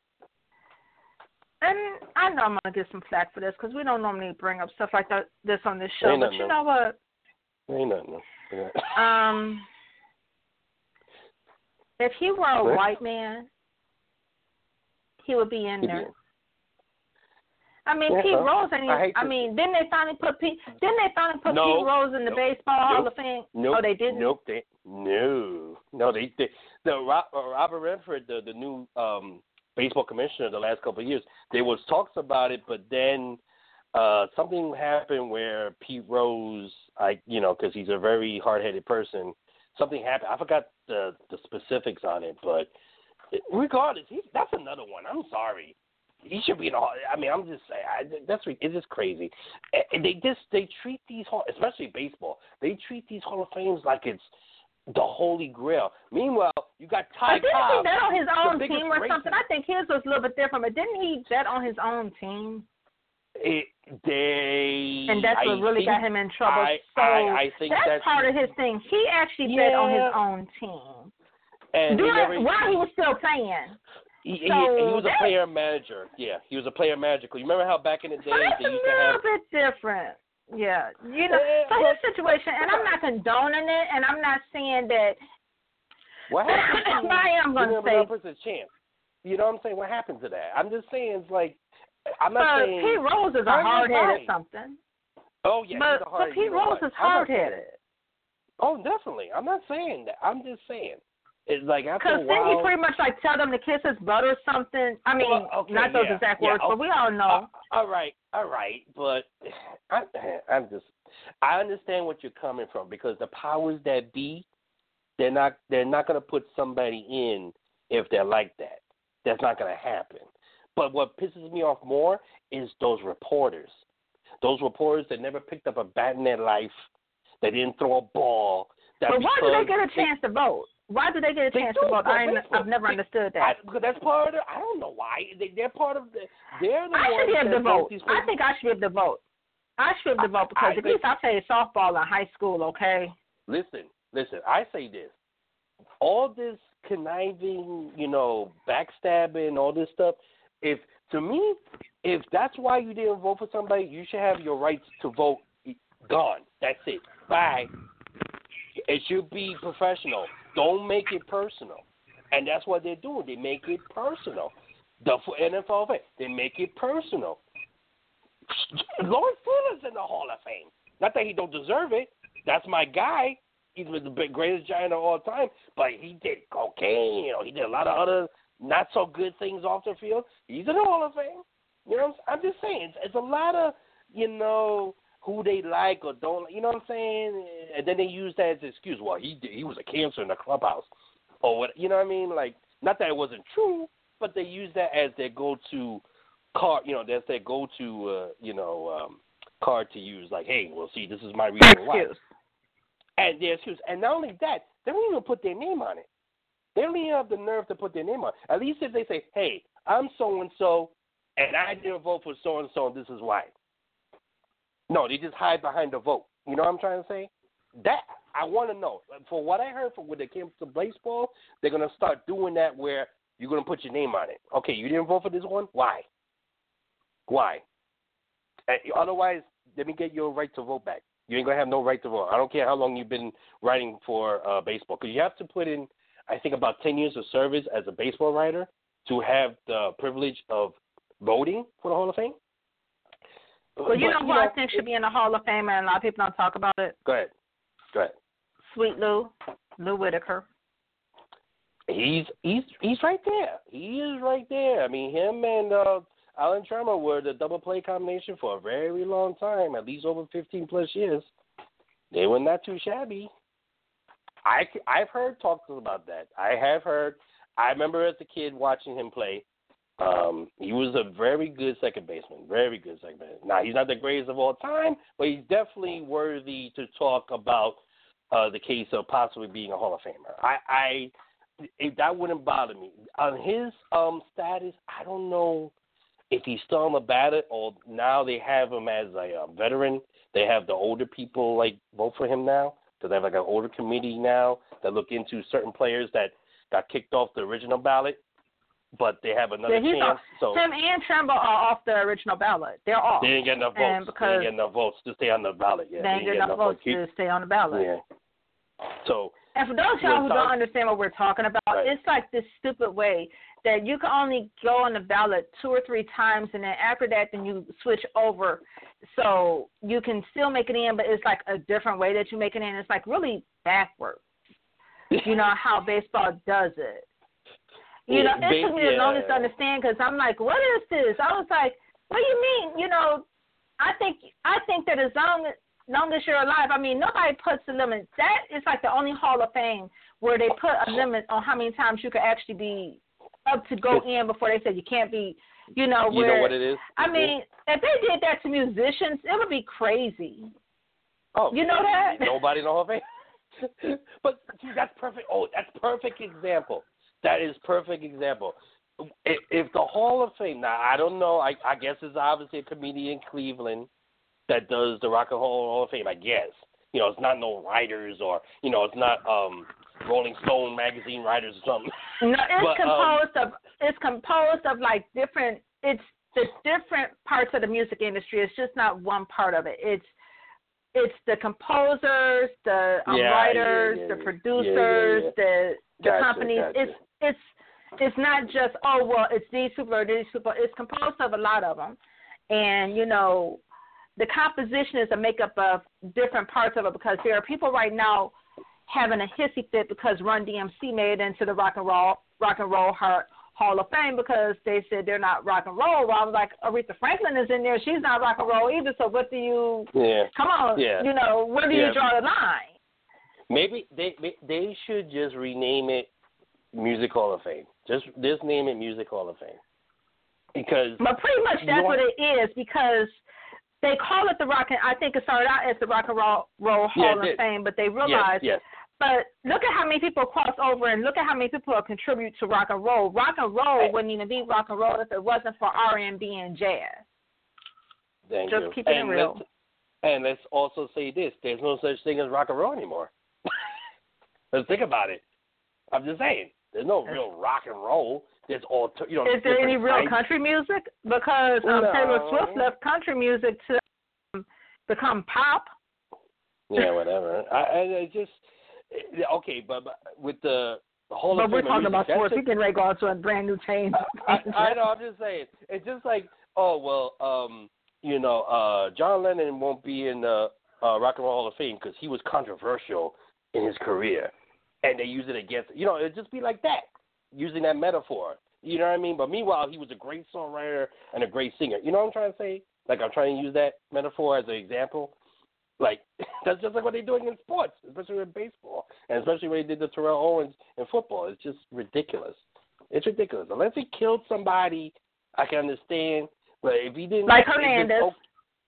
and I know I'm going to get some flack for this, because we don't normally bring up stuff like that, this on this show, Ain't but nothing, you no. know what? Ain't nothing. Yeah. Um, if he were a What? white man, he would be in He there. did. I mean, Yeah, Pete well, Rose, and he, I hate I to- mean, didn't they finally put Pete? Didn't they finally put No. Pete Rose in the Nope. baseball Hall Nope. of Fame? Nope. Oh, they didn't. Nope. They, no. No, they, they the Rob, uh, Robert Redford, the the new um, baseball commissioner, the last couple of years, there was talks about it, but then uh, something happened where Pete Rose, I you know, because he's a very hard-headed person, something happened. I forgot the the specifics on it, but regardless, he, that's another one. I'm sorry. He should be in the Hall. I mean, I'm just saying. I, that's it's just crazy. And they just they treat these hall, especially baseball. They treat these Hall of Fames like it's the holy grail. Meanwhile, you got Ty But didn't Cobb, he bet on his own the biggest team or racist- something? I think his was a little bit different. But didn't he bet on his own team? It, they And that's what I really think, got him in trouble. I, so I, I think that's, that's part of his thing. He actually bet on his Yeah. own team. And they never, During, while he was still playing. he, he, so he was a that's- player manager. Yeah, he was a player manager. You remember how back in the day So that's they a used to little have. bit different. Yeah, you know. Yeah, So his but- situation, and I'm not condoning it, and I'm not saying that. What happened to I am going to giving say, another person a chance? You know what I'm saying? What happened to that? I'm just saying it's like I'm not but saying. Pete Rose is a Hard hard headed right. something. Oh yeah, but, he's a hard. but Pete you know Rose what? is I'm not hard saying- headed. Oh, definitely. I'm not saying that. I'm just saying. It's like after Because a then while. he pretty much like tell them to kiss his butt or something. I mean, Well, okay, not those yeah, exact yeah, words, but okay. we all know. Uh, all right, all right, but I, I'm just. I understand what you're coming from because the powers that be, they're not. They're not going to put somebody in if they're like that. That's not going to happen. But what pisses me off more is those reporters. Those reporters that never picked up a bat in their life, that didn't throw a ball. That But why do they because get a chance to vote? Why do they get a They chance do, to vote? but I ain't- baseball- I've never they- understood I, that. because that's part of the. I don't know why they, they're part of the. They're the I ones should be able that to vote. these I think I should be able to vote. I should be able to vote because I at think- least I played softball in high school, okay? Listen, listen. I say this. All this conniving, you know, backstabbing, all this stuff. If to me, if that's why you didn't vote for somebody, you should have your rights to vote gone. That's it. Bye. It should be professional. Don't make it personal. And that's what they're doing. They make it personal. The N F L, they make it personal. Lawrence Fuller's in the Hall of Fame. Not that he don't deserve it. That's my guy. He's the big- greatest giant of all time. But he did cocaine. You know, he did a lot of other not so good things off the field. He's in the Hall of Fame. You know, what I'm, I'm just saying, it's, it's a lot of, you know, who they like or don't. You know what I'm saying? And then they use that as an excuse. Well, he did, he was a cancer in the clubhouse, or what? You know what I mean? Like, not that it wasn't true, but they use that as their go-to card. You know, that's their go-to, uh, you know, um, card to use. Like, hey, well, see, this is my reason why. Excuse. And their excuse. And not only that, they don't even put their name on it. They don't even have the nerve to put their name on it. At least if they say, hey, I'm so-and-so, and I didn't vote for so-and-so, and this is why. No, they just hide behind the vote. You know what I'm trying to say? That, I want to know. For what I heard from when it came to baseball, they're going to start doing that where you're going to put your name on it. Okay, you didn't vote for this one? Why? Why? And otherwise, let me get your right to vote back. You ain't gonna have no right to vote. I don't care how long you've been writing for uh, baseball, because you have to put in, I think, about ten years of service as a baseball writer to have the privilege of voting for the Hall of Fame. Well, you but, know who you know, I think should be in the Hall of Fame, and a lot of people don't talk about it? Go ahead. Go ahead. Sweet Lou, Lou Whitaker. He's he's he's right there. He is right there. I mean, him and uh, Alan Trammell were the double play combination for a very long time, at least over fifteen plus years. They were not too shabby. I I've heard talks about that. I have heard. I remember as a kid watching him play. Um, he was a very good second baseman. Very good second baseman. Now, he's not the greatest of all time, but he's definitely worthy to talk about uh, the case of possibly being a Hall of Famer. I, I if that wouldn't bother me. On his um, status, I don't know if he's still on the ballot or now they have him as a um, veteran. They have the older people like vote for him now. So they have like an older committee now that look into certain players that got kicked off the original ballot, but they have another yeah, chance. Off. So him and Trammell are off the original ballot. They're off. They didn't get enough votes. They didn't get enough votes to stay on the ballot. Yeah, they didn't get enough votes to stay on the ballot. Yeah. So. And for those y'all who don't understand what we're talking about, right. It's like this stupid way that you can only go on the ballot two or three times, and then after that, then you switch over. So you can still make it in, but it's like a different way that you make it in. It's like really backwards. You know how baseball does it. You know, it took me the longest to understand because I'm like, what is this? I was like, what do you mean? You know, I think I think that as long as long as you're alive, I mean, nobody puts a limit. That is like the only Hall of Fame where they put a limit on how many times you could actually be up to go in before they said you can't be, you know. Where, you know what it is? I mean, if they did that to musicians, it would be crazy. Oh, you know that? Nobody in the Hall of Fame? But see, that's perfect. Oh, that's perfect example. That is perfect example. If, if the Hall of Fame, now I don't know, I, I guess it's obviously a comedian in Cleveland that does the Rock and Roll Hall of Fame, I guess. You know, it's not no writers or, you know, it's not um, Rolling Stone magazine writers or something. No, it's but, composed um, of, it's composed of like different, it's the different parts of the music industry. It's just not one part of it. It's, it's the composers, the um, yeah, writers, yeah, yeah, the producers, yeah, yeah, yeah. the the gotcha, companies. Gotcha. It's it's it's not just oh well, it's these people or these people. It's composed of a lot of them, and you know, the composition is a makeup of different parts of it because there are people right now having a hissy fit because Run D M C made it into the Rock and Roll Rock and Roll Heart Hall of Fame because they said they're not rock and roll. Well, I was like, Aretha Franklin is in there. She's not rock and roll either. So what do you? Yeah. Come on. Yeah. You know, where do yeah. you draw the line? Maybe they they should just rename it Music Hall of Fame. Just just name it Music Hall of Fame. Because. But pretty much that's what it is because they call it the Rock and I think it started out as the Rock and Roll, roll Hall yes, of Fame, but they realized. Yes, yes. But look at how many people cross over and look at how many people contribute to rock and roll. Rock and roll wouldn't even be rock and roll if it wasn't for R and B and jazz. Thank Just you. keep it and real. Let's, and let's also say this. There's no such thing as rock and roll anymore. Let's think about it. I'm just saying. There's no real rock and roll. There's all, you know. Is there any real types. country music? Because um, no. Taylor Swift left country music to um, become pop. Yeah, whatever. I, I, I just... Okay, but, but with the, the Hall but of we're Fame talking music, about sports. We can ready to go into a brand new change. I, I, I know. I'm just saying. It's just like, oh well, um, you know, uh, John Lennon won't be in the uh, Rock and Roll Hall of Fame because he was controversial in his career, and they use it against. You know, it'd just be like that, using that metaphor. You know what I mean? But meanwhile, he was a great songwriter and a great singer. You know what I'm trying to say? Like I'm trying to use that metaphor as an example. Like, that's just like what they're doing in sports, especially in baseball, and especially when they did the Terrell Owens in football. It's just ridiculous. It's ridiculous. Unless he killed somebody, I can understand. But if he didn't, like Hernandez, oh,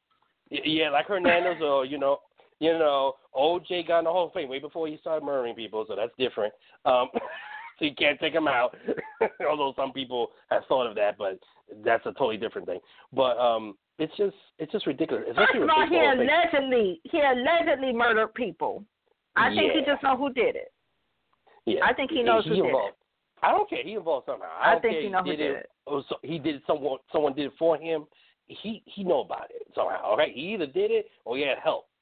yeah, like Hernandez, or you know, you know, O J got in the Hall of Fame way before he started murdering people, so that's different. Um, so you can't take him out. Although some people have thought of that, but that's a totally different thing. But um. It's just it's just ridiculous. First of all, he allegedly he allegedly murdered people. I yeah. think he just know who did it. Yeah, I think he knows he who involved. did it. I don't care. He involved somehow. I, I think care he knows he who did did it. it. Oh, so he did someone someone did it for him. He he know about it somehow. Okay, he either did it or he had help.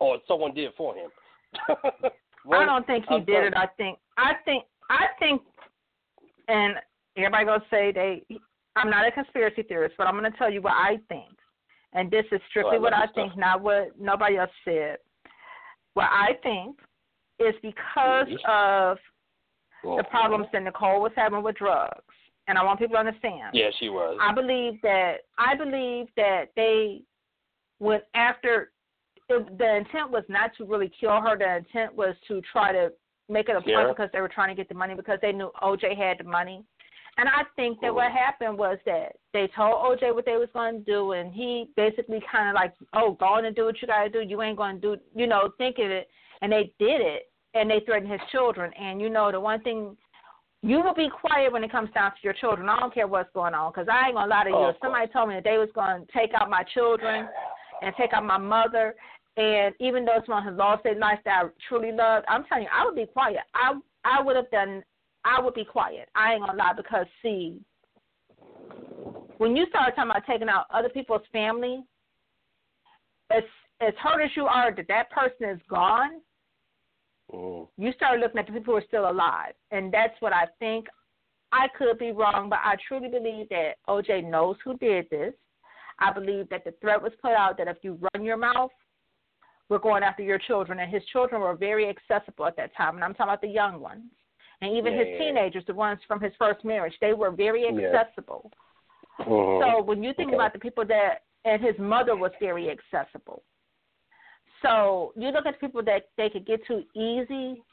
or someone did it for him. I don't think he I'm did sorry. it. I think, I think, I think, and everybody gonna say they. I'm not a conspiracy theorist, but I'm gonna tell you what I think, and this is strictly Oh, I what love I this think, stuff. not what nobody else said. What I think is because of the problems that Nicole was having with drugs, and I want people to understand. Yeah, she was. I believe that I believe that they went after. It, the intent was not to really kill her. The intent was to try to make it a point Yeah. because they were trying to get the money because they knew O J had the money. And I think that what happened was that they told O J what they was going to do, and he basically kind of like, oh, go on and do what you got to do. You ain't going to do, you know, think of it. And they did it, and they threatened his children. And, you know, the one thing, you will be quiet when it comes down to your children. I don't care what's going on, because I ain't going to lie to you. Oh, if somebody told me that they was going to take out my children and take out my mother, and even though someone has lost their life that I truly loved, I'm telling you, I would be quiet. I I would have done, I would be quiet. I ain't going to lie, because, see, when you start talking about taking out other people's family, as, as hurt as you are that that person is gone, Mm. you start looking at the people who are still alive. And that's what I think. I could be wrong, but I truly believe that O J knows who did this. I believe that the threat was put out that if you run your mouth, we're going after your children. And his children were very accessible at that time, and I'm talking about the young ones. And even Yeah, his yeah, teenagers, the ones from his first marriage, they were very Yeah. accessible. Mm-hmm. So when you think Okay. about the people that, and his mother was very accessible. So you look at people that they could get to easy,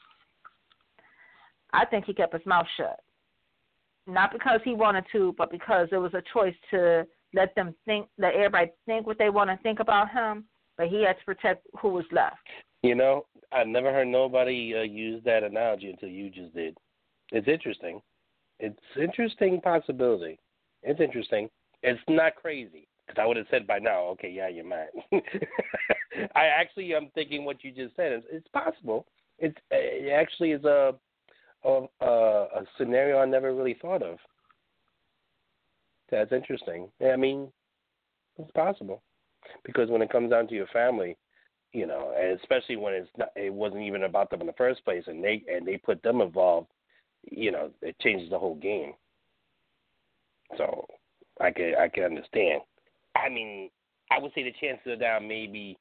I think he kept his mouth shut. Not because he wanted to, but because it was a choice to let them think, let everybody think what they want to think about him, but he had to protect who was left. You know, I've never heard nobody uh, use that analogy until you just did. It's interesting. It's interesting possibility. It's interesting. It's not crazy, because I would have said by now, okay, yeah, you're mad. I actually am thinking what you just said. It's, it's possible. It's, it actually is a, a a scenario I never really thought of. That's interesting. I mean, it's possible, because when it comes down to your family, you know, and especially when it's not, it wasn't even about them in the first place, and they and they put them involved, you know, it changes the whole game. So I can I can understand. I mean, I would say the chances are down maybe.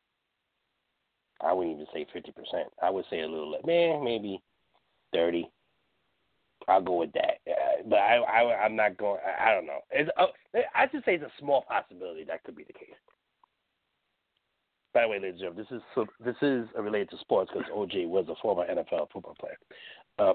I wouldn't even say fifty percent. I would say a little less, man, maybe thirty. I'll go with that. Uh, but I, I, I'm not going. I, I don't know. It's, uh, I just say it's a small possibility that could be the case. By the way, ladies and gentlemen, this is so, this is related to sports because O J was a former N F L football player, um,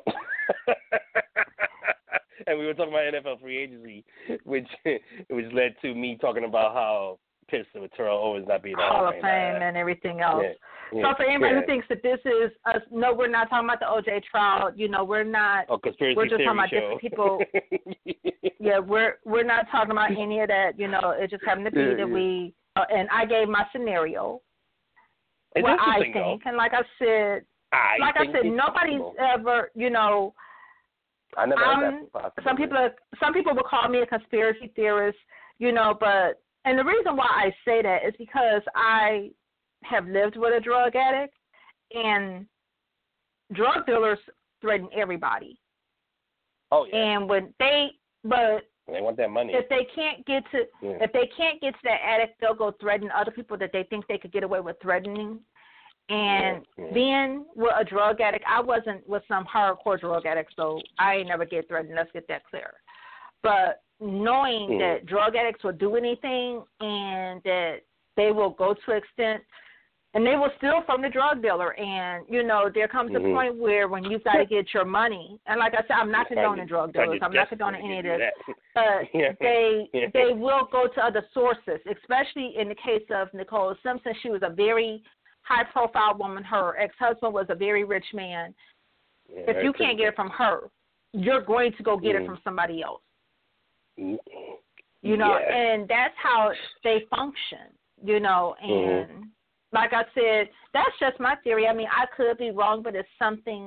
and we were talking about N F L free agency, which which led to me talking about how pissed with Terrell Owens not being Hall of Fame Fame and everything else. Yeah, yeah, so for anybody yeah. who thinks that this is us, no, we're not talking about the O J trial. You know, we're not. Oh, conspiracy we're just theory talking about show. different people. Yeah, we're we're not talking about any of that. You know, it just happened to be Yeah, that yeah. we. Uh, and I gave my scenario. It's what I interesting, think, though. and like I said, I like I think said, it's nobody's possible. ever, you know. I never heard Um, that possibility. some people, are, some people would call me a conspiracy theorist, you know, but and the reason why I say that is because I have lived with a drug addict, and drug dealers threaten everybody. Oh yeah. And when they, but They want that money. if they can't get to, Yeah. if they can't get to that addict, they'll go threaten other people that they think they could get away with threatening. And Yeah, yeah. being with a drug addict, I wasn't with some hardcore drug addict, so I ain't never get threatened. Let's get that clear. But knowing Mm. that drug addicts will do anything and that they will go to an extent, and they will steal from the drug dealer. And, you know, there comes Mhm. a point where when you've got to get your money, and like I said, I'm not condoning drug dealers. I'm not condoning any of this. But Yeah. they Yeah. they will go to other sources, especially in the case of Nicole Simpson. She was a very high-profile woman. Her ex-husband was a very rich man. Yeah, If you very can't get it from her, you're going to go get Mm. it from somebody else. Mm. You know, Yeah. and that's how they function, you know, and Mhm. like I said, that's just my theory. I mean, I could be wrong, but it's something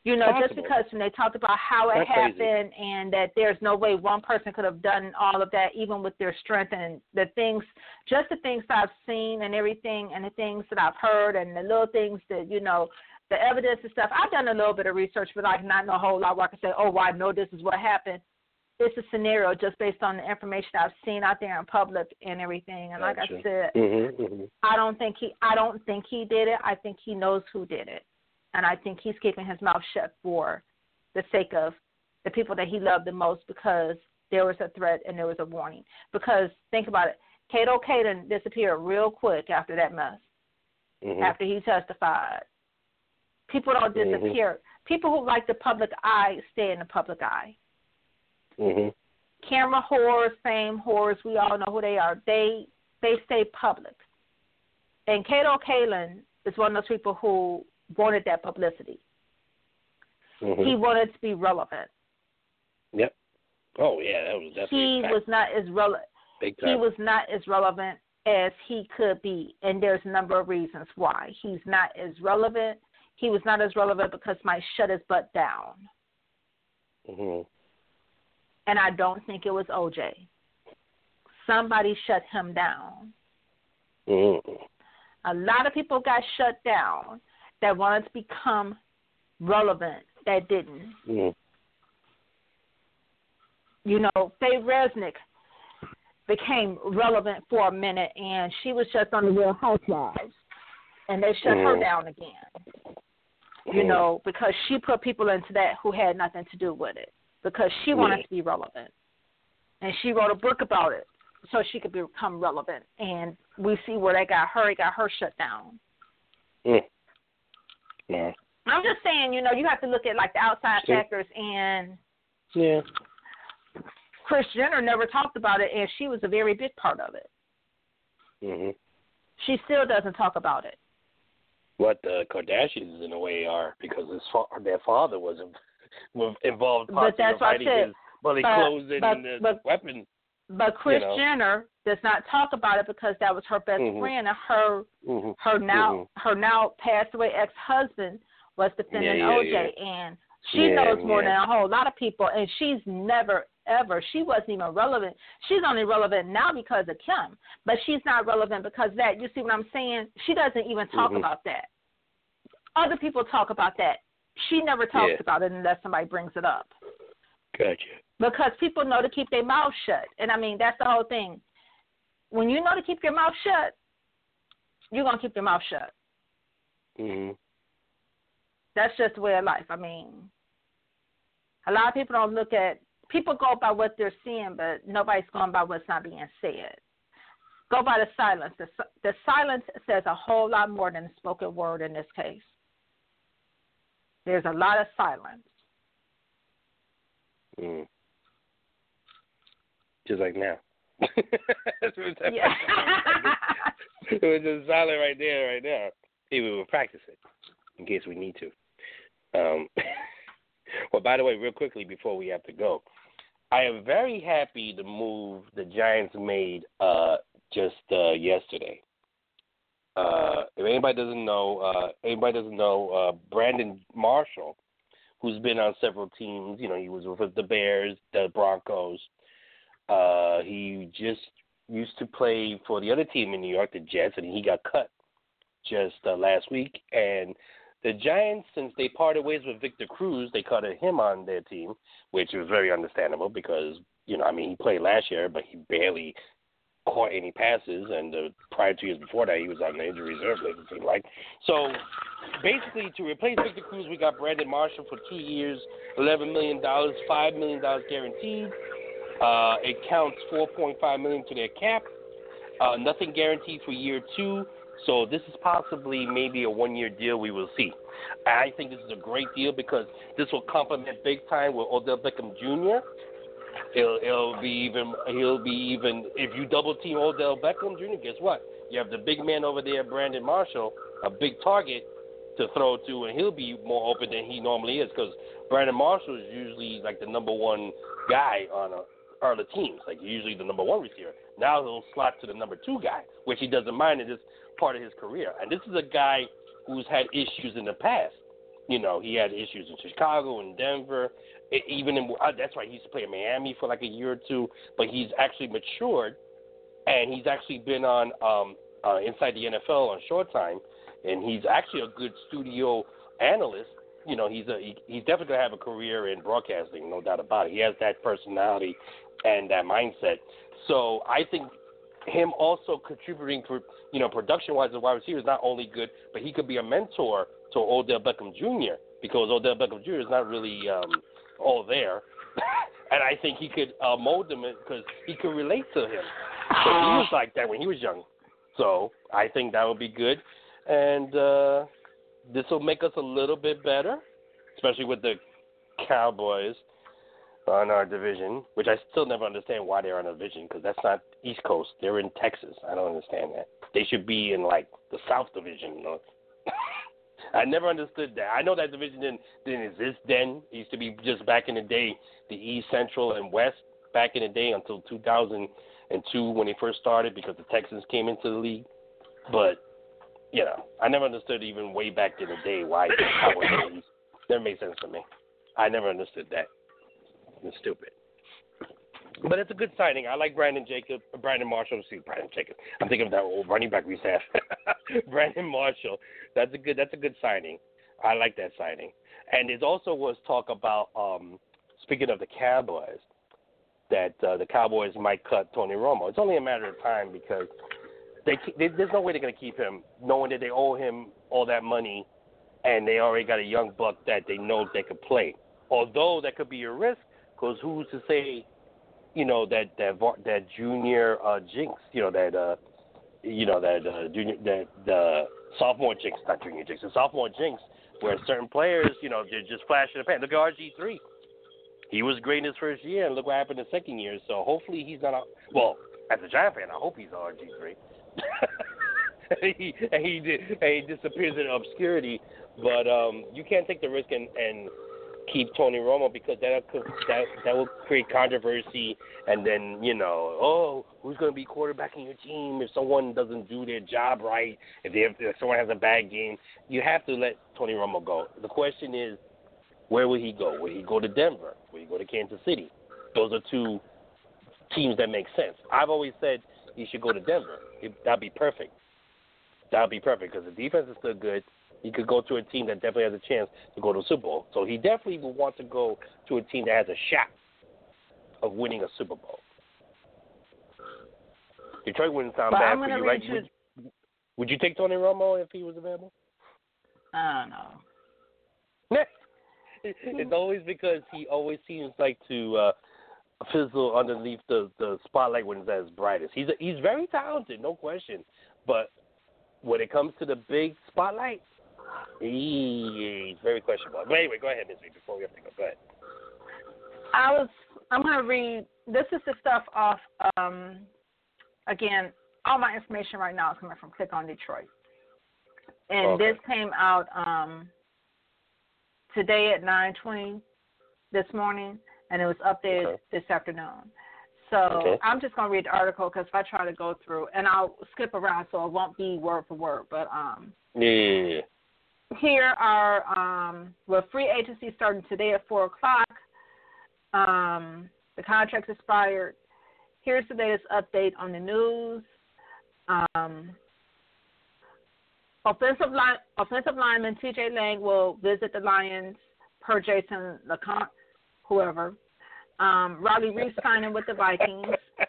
You know, Possible. just because when they talked about how it That's happened crazy. and that there's no way one person could have done all of that, even with their strength and the things, just the things that I've seen and everything and the things that I've heard and the little things that, you know, the evidence and stuff. I've done a little bit of research, but I not know a whole lot where I can say, oh, well, I know this is what happened. It's a scenario just based on the information I've seen out there in public and everything. And like Gotcha. I said, mm-hmm, mm-hmm. I don't think he I don't think he did it. I think he knows who did it. And I think he's keeping his mouth shut for the sake of the people that he loved the most, because there was a threat and there was a warning. Because think about it, Kato Kaden disappeared real quick after that mess, Mm-hmm. after he testified. People don't disappear. Mm-hmm. People who like the public eye stay in the public eye. Mm-hmm. Camera whores, fame whores, we all know who they are. They they stay public. And Kato Kaelin is one of those people who wanted that publicity. Mm-hmm. He wanted to be relevant. Yep. Oh yeah, that was definitely. He was not as relevant. Big time. He was not as relevant as he could be, and there's a number of reasons why he's not as relevant. He was not as relevant because Mike shut his butt down. Mm-hmm. And I don't think it was O J. Somebody shut him down. Mm-hmm. A lot of people got shut down that wanted to become relevant that didn't. Mm-hmm. You know, Faye Resnick became relevant for a minute, and she was just on the Real Housewives, and they shut mm-hmm. her down again. You mm-hmm. know, because she put people into that who had nothing to do with it, because she wanted yeah. to be relevant. And she wrote a book about it so she could become relevant. And we see where they got her. It got her shut down. Mm. Yeah. I'm just saying, you know, you have to look at, like, the outside See? factors. And Yeah. Kris Jenner never talked about it, and she was a very big part of it. Mm-hmm. She still doesn't talk about it. What the Kardashians, in a way, are, because his fa- their father was involved But that's in what I fighting said. his bully But- clothes and but- the but- weapon. But Kris You know. Jenner does not talk about it because that was her best Mhm. friend, and her Mm-hmm. her now Mhm. her now passed away ex husband was defending Yeah, yeah, O J, yeah. and she Yeah, knows more yeah. than a whole lot of people, and she's never ever she wasn't even relevant. She's only relevant now because of Kim, but she's not relevant because of that. You see what I'm saying? She doesn't even talk Mhm. about that. Other people talk about that. She never talks Yeah. about it unless somebody brings it up. Gotcha. Because people know to keep their mouth shut. And, I mean, that's the whole thing. When you know to keep your mouth shut, you're going to keep your mouth shut. Mm-hmm. That's just the way of life. I mean, a lot of people don't look at – people go by what they're seeing, but nobody's going by what's not being said. Go by the silence. The, the silence says a whole lot more than the spoken word in this case. There's a lot of silence. Mm. Just like now. Yeah. It was just silent right there, right now. Hey, we will practice it in case we need to. Um, well, by the way, real quickly before we have to go, I am very happy the move the Giants made uh, just uh, yesterday. Uh, if anybody doesn't know, uh, anybody doesn't know, uh, Brandon Marshall, who's been on several teams. You know, he was with the Bears, the Broncos. Uh, he just used to play for the other team in New York, the Jets, and he got cut just uh, last week. And the Giants, since they parted ways with Victor Cruz, they cut him on their team, which was very understandable because, you know, I mean, he played last year, but he barely caught any passes, and the prior two years before that, he was on the injury reserve list, it seemed like. So, basically, to replace Victor Cruz, we got Brandon Marshall for two years, eleven million dollars, five million dollars guaranteed. Uh, it counts four point five million dollars to their cap. Uh, nothing guaranteed for year two. So this is possibly maybe a one-year deal. We will see. I think this is a great deal because this will complement big time with Odell Beckham Junior It'll, it'll be even. He'll be even. If you double team Odell Beckham Junior, guess what? You have the big man over there, Brandon Marshall, a big target to throw to, and he'll be more open than he normally is because Brandon Marshall is usually like the number one guy on a, or the teams, like usually the number one receiver. Now he'll slot to the number two guy, which he doesn't mind in this part of his career. And this is a guy who's had issues in the past. You know, he had issues in Chicago and Denver. It, even in uh, that's why he used to play in Miami for like a year or two. But he's actually matured, and he's actually been on um, uh, Inside the N F L on Showtime, and he's actually a good studio analyst. You know, he's a he, he's definitely gonna have a career in broadcasting, no doubt about it. He has that personality and that mindset. So I think him also contributing for, you know, production-wise as a wide receiver is not only good, but he could be a mentor to Odell Beckham Junior because Odell Beckham Junior is not really um, all there. And I think he could uh, mold him because he could relate to him. So he was like that when he was young. So I think that would be good. And uh, this will make us a little bit better, especially with the Cowboys on our division, which I still never understand why they're on a division because that's not East Coast. They're in Texas. I don't understand that. They should be in, like, the South Division. You know? I never understood that. I know that division didn't, didn't exist then. It used to be just back in the day, the East, Central, and West back in the day until two thousand two when they first started because the Texans came into the league. But, you know, I never understood even way back in the day why the Cowboys were in the East. Never made sense to me. I never understood that. It's stupid. But it's a good signing. I like Brandon Jacob, Brandon Marshall. See, Brandon Jacob. I'm thinking of that old running back we have. Brandon Marshall. That's a good. That's a good signing. I like that signing. And it also was talk about, um, speaking of the Cowboys, that uh, the Cowboys might cut Tony Romo. It's only a matter of time because they, they there's no way they're going to keep him, knowing that they owe him all that money, and they already got a young buck that they know they could play. Although that could be a risk, because who's to say, you know, that that that junior uh, jinx, you know, that uh, you know that uh, junior that the sophomore jinx, not junior jinx, the sophomore jinx, where certain players, you know, they're just flash in the pan. Look at R G three. He was great in his first year, and look what happened in the second year. So hopefully he's not. A, well, as a Giant fan, I hope he's R G three. and he and he, did, and he disappears in obscurity. But um, you can't take the risk and. and keep Tony Romo because that could, that that will create controversy, and then, you know, oh, who's going to be quarterbacking your team if someone doesn't do their job right, if they have, if someone has a bad game. You have to let Tony Romo go. The question is, where will he go? Will he go to Denver? Will he go to Kansas City? Those are two teams that make sense. I've always said he should go to Denver. It, that'd be perfect. That'd be perfect because the defense is still good. He could go to a team that definitely has a chance to go to the Super Bowl. So he definitely would want to go to a team that has a shot of winning a Super Bowl. Detroit wouldn't sound but bad I'm for gonna you, right? you... Would, would you take Tony Romo if he was available? I don't know. it, it's always because he always seems like to uh, fizzle underneath the, the spotlight when it's at his brightest. He's a, he's very talented, no question. But when it comes to the big spotlight, he's very questionable. But anyway, go ahead, Miz B, before we have to go. Go ahead. I was. I'm going to read. This is the stuff off. Um, again, all my information right now is coming from Click on Detroit, and okay. this came out um, today at nine twenty this morning, and it was updated okay. this afternoon. So okay. I'm just going to read the article because if I try to go through, and I'll skip around so it won't be word for word, but um. Yeah. yeah, yeah. Here are, um, well, free agency starting today at four o'clock. Um, the contract's expired. Here's the latest update on the news. Um, offensive line, offensive lineman T J Lang will visit the Lions per Jason LeCompte, whoever. Um, Riley Reese signing with the Vikings.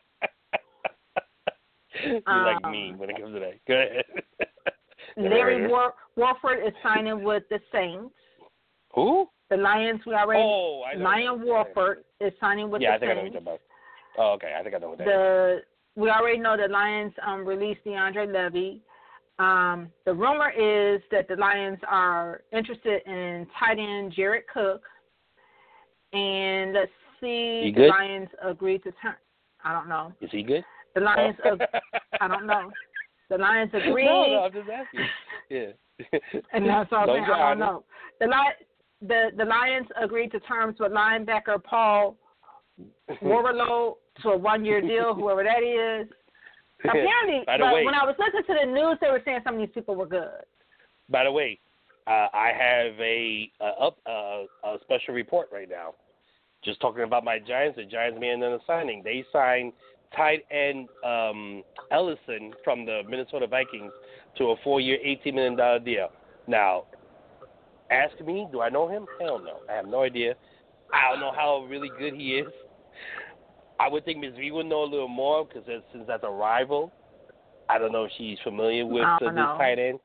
You um, like me when it comes to that. Go ahead. Larry War- Warford is signing with the Saints. Who? The Lions, we already. Oh, I know. Lion Warford is signing with yeah, the Saints. Yeah, I think Saints. I know what you're talking about. Oh, okay. I think I know what that the, is. We already know the Lions um, released DeAndre Levy. Um, the rumor is that the Lions are interested in tight end Jared Cook. And let's see, he the good? Lions agreed to turn. I don't know. Is he good? The Lions, oh. ag- I don't know. The Lions agreed. No, no, I'm just asking. Yeah. And that's all I'm saying. I don't know. The, Li- the the Lions agreed to terms with linebacker Paul Warrilow to a one-year deal, whoever that is. Apparently, By the but way, when I was listening to the news, they were saying some of these people were good. By the way, uh, I have a, a up uh, a special report right now. Just talking about my Giants. The Giants made another signing. They signed tight end um, Ellison from the Minnesota Vikings to a four-year, eighteen million dollars deal. Now, ask me, do I know him? Hell no. I have no idea. I don't know how really good he is. I would think Miz V would know a little more because since that's a rival, I don't know if she's familiar with uh, this tight end.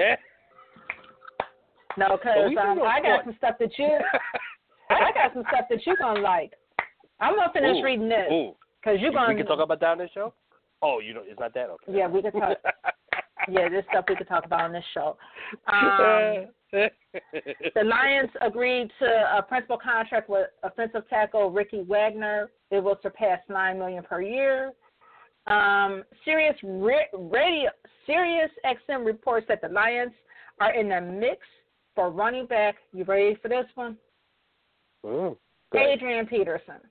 No, because um, I got some stuff that you, I got some stuff that you're gonna like. I'm gonna finish ooh, reading this because you're gonna. We can talk about that on this show. Oh, you know, it's not that okay. Yeah, we can talk. Yeah, this stuff we could talk about on this show. Um, the Lions agreed to a principal contract with offensive tackle Ricky Wagner. It will surpass nine million dollars per year. Um, Sirius Radio, Sirius X M reports that the Lions are in the mix for running back. You ready for this one? Mm, Adrian Peterson.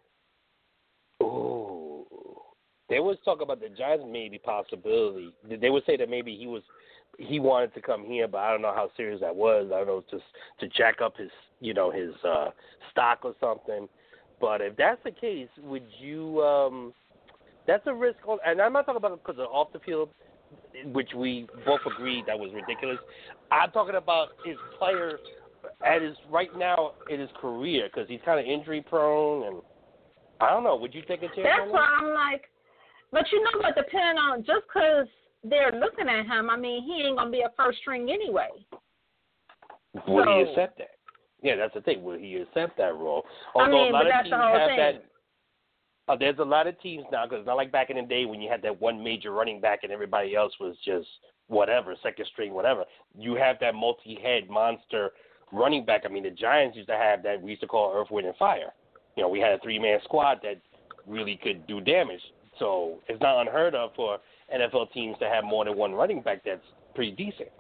Ooh. There was talk about the Giants maybe possibility. They would say that maybe he was he wanted to come here, but I don't know how serious that was. I don't know, just to jack up his you know his uh, stock or something. But if that's the case, would you? Um, that's a risk. On, and I'm not talking about it because of off the field, which we both agreed that was ridiculous. I'm talking about his player at his right now in his career because he's kind of injury prone, and I don't know. Would you take a chance? That's on why that? I'm like. But you know what, depending on, just because they're looking at him, I mean, he ain't going to be a first string anyway. Would so, he accept that? Yeah, that's the thing. Will he accept that role? Although I mean, a lot but of that's teams the whole have thing. that. Uh, there's a lot of teams now, because it's not like back in the day when you had that one major running back and everybody else was just whatever, second string, whatever. You have that multi-head monster running back. I mean, the Giants used to have that we used to call Earth, Wind, and Fire. You know, we had a three-man squad that really could do damage. So it's not unheard of for N F L teams to have more than one running back that's pretty decent.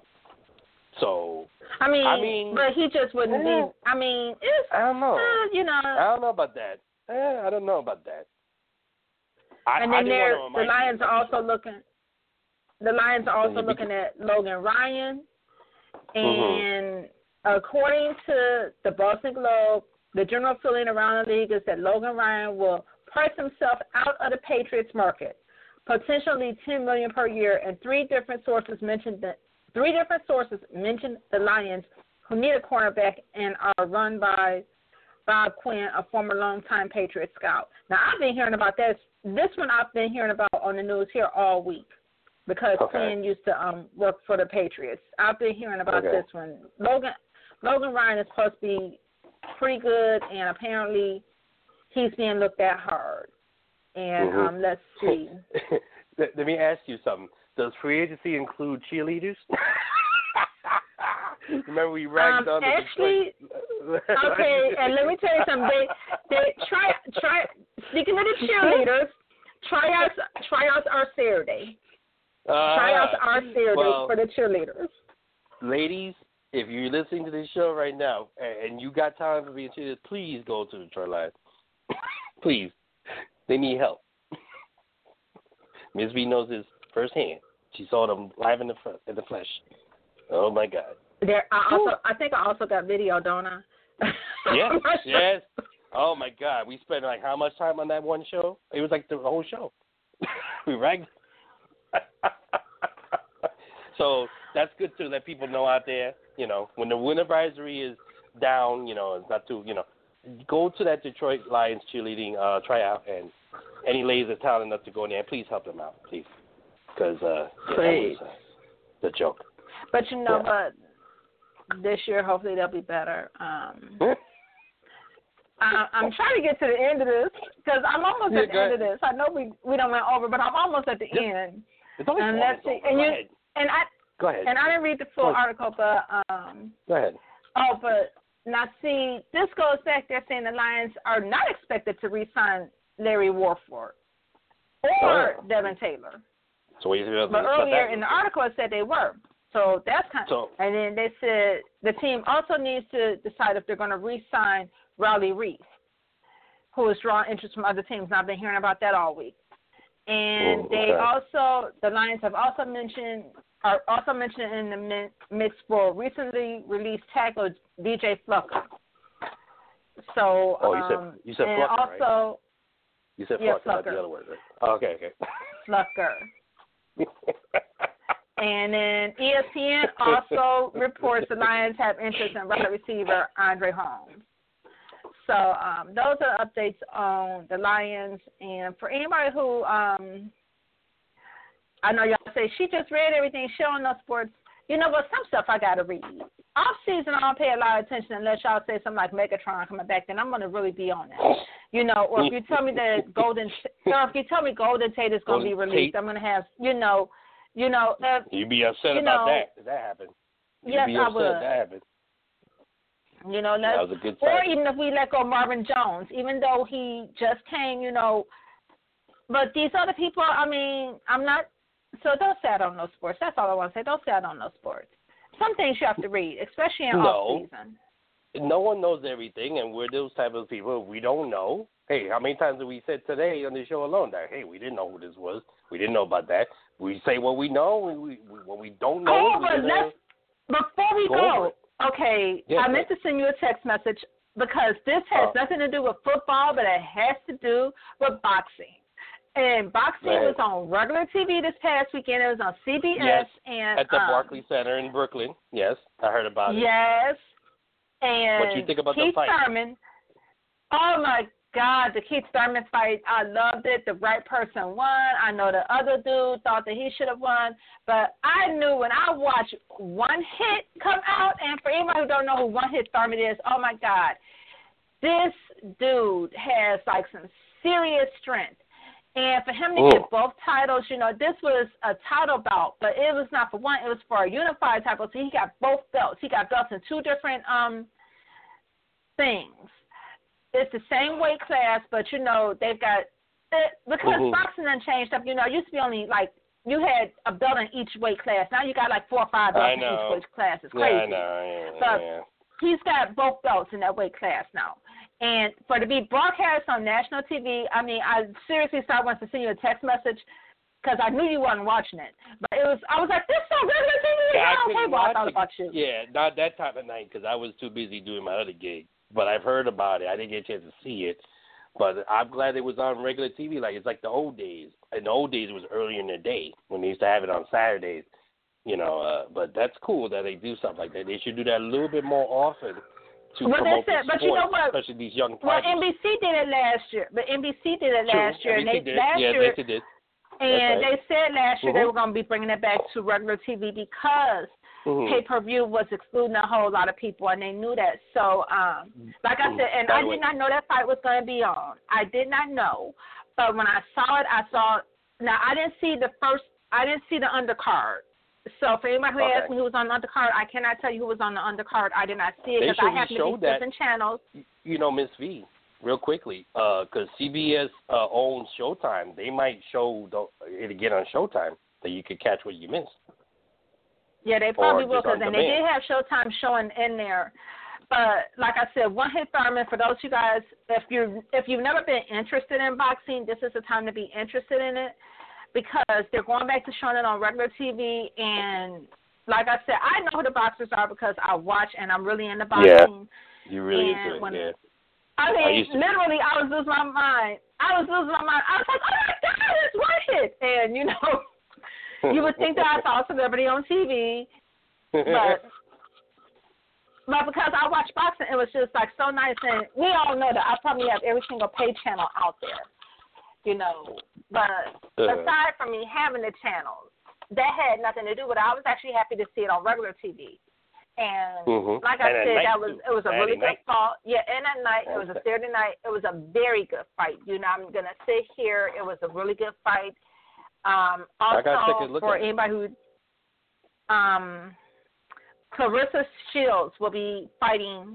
So I mean, I mean but he just wouldn't eh, be. I mean, it's I don't know. Uh, you know, I don't know about that. Eh, I don't know about that. I, and then I there, want the Lions are also sure. looking. The Lions are also looking at Logan Ryan, and mm-hmm. according to the Boston Globe, the general feeling around the league is that Logan Ryan will price himself out of the Patriots market, potentially ten million dollars per year, and three different sources mentioned that three different sources mentioned the Lions, who need a cornerback and are run by Bob Quinn, a former longtime Patriot scout. Now, I've been hearing about this. This one I've been hearing about on the news here all week because okay. Quinn used to um, work for the Patriots. I've been hearing about okay. this one. Logan Logan Ryan is supposed to be pretty good, and apparently he's being looked at hard. And mm-hmm. um, let's see. Let me ask you something. Does free agency include cheerleaders? Remember we ragged um, on the actually, okay, and let me tell you something. They, they try, try, speaking of the cheerleaders, tryouts, tryouts are Saturday. Uh, tryouts are Saturday well, for the cheerleaders. Ladies, if you're listening to this show right now and you got time for being cheerleaders, please go to the Detroit Lions. Please. They need help. Miz V knows this firsthand. She saw them live in the front, in the flesh. Oh my God. There, I also, I think I also got video, don't I? Yes, yes. Oh my God, we spent like how much time on that one show? It was like the whole show. We ragged. So that's good to let people know out there. You know, when the win advisory is down, you know, it's not too, you know, go to that Detroit Lions cheerleading uh, tryout, and any ladies are talented enough to go in there, please help them out, please, because uh, yeah, that was uh, the joke. But you know yeah. what? This year, hopefully, they'll be better. Um, uh, I'm trying to get to the end of this because I'm almost yeah, at the end of this. I know we we don't went over, but I'm almost at the Just, end. It's only and let's see. And you ahead. and I go ahead. And I didn't read the full article, but um. Go ahead. Oh, but now see, this goes back. They're saying the Lions are not expected to re-sign Larry Warford or oh. Devin Taylor. So what you think but earlier in the article, it said they were. So that's kind of, so, and then they said the team also needs to decide if they're going to re-sign Riley Reef, who is drawing interest from other teams. And I've been hearing about that all week. And oh, they okay. also, the Lions have also mentioned are also mentioned in the mixed sport. Recently released tackle D J Flucker. So, oh, you said um, you said and Flucker, also, right? You said yeah, Flucker, not Flucker. the other word, right? Oh, okay, okay. Flucker. And then E S P N also reports the Lions have interest in wide receiver Andre Holmes. So um, those are updates on the Lions. And for anybody who, um, I know y'all say, she just read everything, she don't know sports. You know what, some stuff I got to read. Off season, I don't pay a lot of attention unless y'all say something like Megatron coming back, then I'm going to really be on that. You know, or if you tell me that Golden, or if you tell me Golden Tate is going to be released, I'm going to have, you know, you know. Uh, You'd be upset you about know, that if that happened. You'd yes, be I upset would. if that happened. You know, that was a good or time. even if we let go Marvin Jones, even though he just came, you know. But these other people, I mean, I'm not. So don't say I don't know sports. That's all I want to say. Don't say I don't know sports. Some things you have to read, especially in no. off season. No one knows everything, and we're those type of people. We don't know. Hey, how many times have we said today on the show alone that, hey, we didn't know who this was. We didn't know about that. We say what we know. We, we, what we don't know. Oh, we but let's, before we go, go, okay, yeah, I meant to send you a text message because this has uh, nothing to do with football, but it has to do with boxing. And boxing right. was on regular T V this past weekend. It was on C B S. Yes, and at the um, Barclays Center in Brooklyn. Yes, I heard about it. Yes. And what do you think about Keith the fight? Thurman. Oh, my God, the Keith Thurman fight, I loved it. The right person won. I know the other dude thought that he should have won. But I knew when I watched One Hit come out, and for anybody who don't know who One Hit Thurman is, oh, my God, this dude has, like, some serious strength. And for him to Ooh. get both titles, you know, this was a title bout, but it was not for one. It was for a unified title. So he got both belts. He got belts in two different um things. It's the same weight class, but, you know, they've got it, because mm-hmm. boxing done changed up. You know, it used to be only, like, you had a belt in each weight class. Now you got, like, four or five belts in each weight class. It's crazy. Yeah, I know. Yeah, but yeah. he's got both belts in that weight class now. And for it to be broadcast on national T V, I mean, I seriously started wanting to send you a text message because I knew you wasn't watching it. But it was, I was like, this is so regular T V. Yeah, I, okay, well, I thought it. about you. Yeah, not that time of night because I was too busy doing my other gig. But I've heard about it. I didn't get a chance to see it. But I'm glad it was on regular T V. Like it's like the old days. In the old days, it was earlier in the day when they used to have it on Saturdays. You know, uh, but that's cool that they do something like that. They should do that a little bit more often. To But, promote said, the but sport, you know what? especially these young well, fighters. N B C did it last year. But N B C did it True. last year. N B C and they, did. Last yeah, year, they did. And right. they said last year mm-hmm. they were going to be bringing it back to regular T V because mm-hmm. pay-per-view was excluding a whole lot of people, and they knew that. So, um, like I said, and I did not know that fight was going to be on. I did not know. But when I saw it, I saw – now, I didn't see the first – I didn't see the undercard. So, for anybody who okay. asked me who was on the undercard, I cannot tell you who was on the undercard. I did not see it because I happen to be flipping channels. You know, Miss V, real quickly, because uh, C B S uh, owns Showtime. They might show the, it again on Showtime so you could catch what you missed. Yeah, they probably or will because and they did have Showtime showing in there. But like I said, One Hit Thurman, for those of you guys, if you if you've never been interested in boxing, this is the time to be interested in it because they're going back to showing it on regular T V. And like I said, I know who the boxers are because I watch and I'm really into boxing. Yeah, you really and into it, when, yeah. I mean, I to... literally, I was losing my mind. I was losing my mind. I was like, oh, my God, it's One Hit. And, you know, you would think that I saw a celebrity on T V, but... But because I watch boxing, it was just, like, so nice. And we all know that I probably have every single pay channel out there, you know. But uh, aside from me having the channels, that had nothing to do with it. I was actually happy to see it on regular T V. And mm-hmm. like I and said, that was it was a really night. good fall. Yeah, and at night, it was a Saturday night. It was a very good fight. You know, I'm going to sit here. It was a really good fight. Um, also, for anybody who um, – Clarissa Shields will be fighting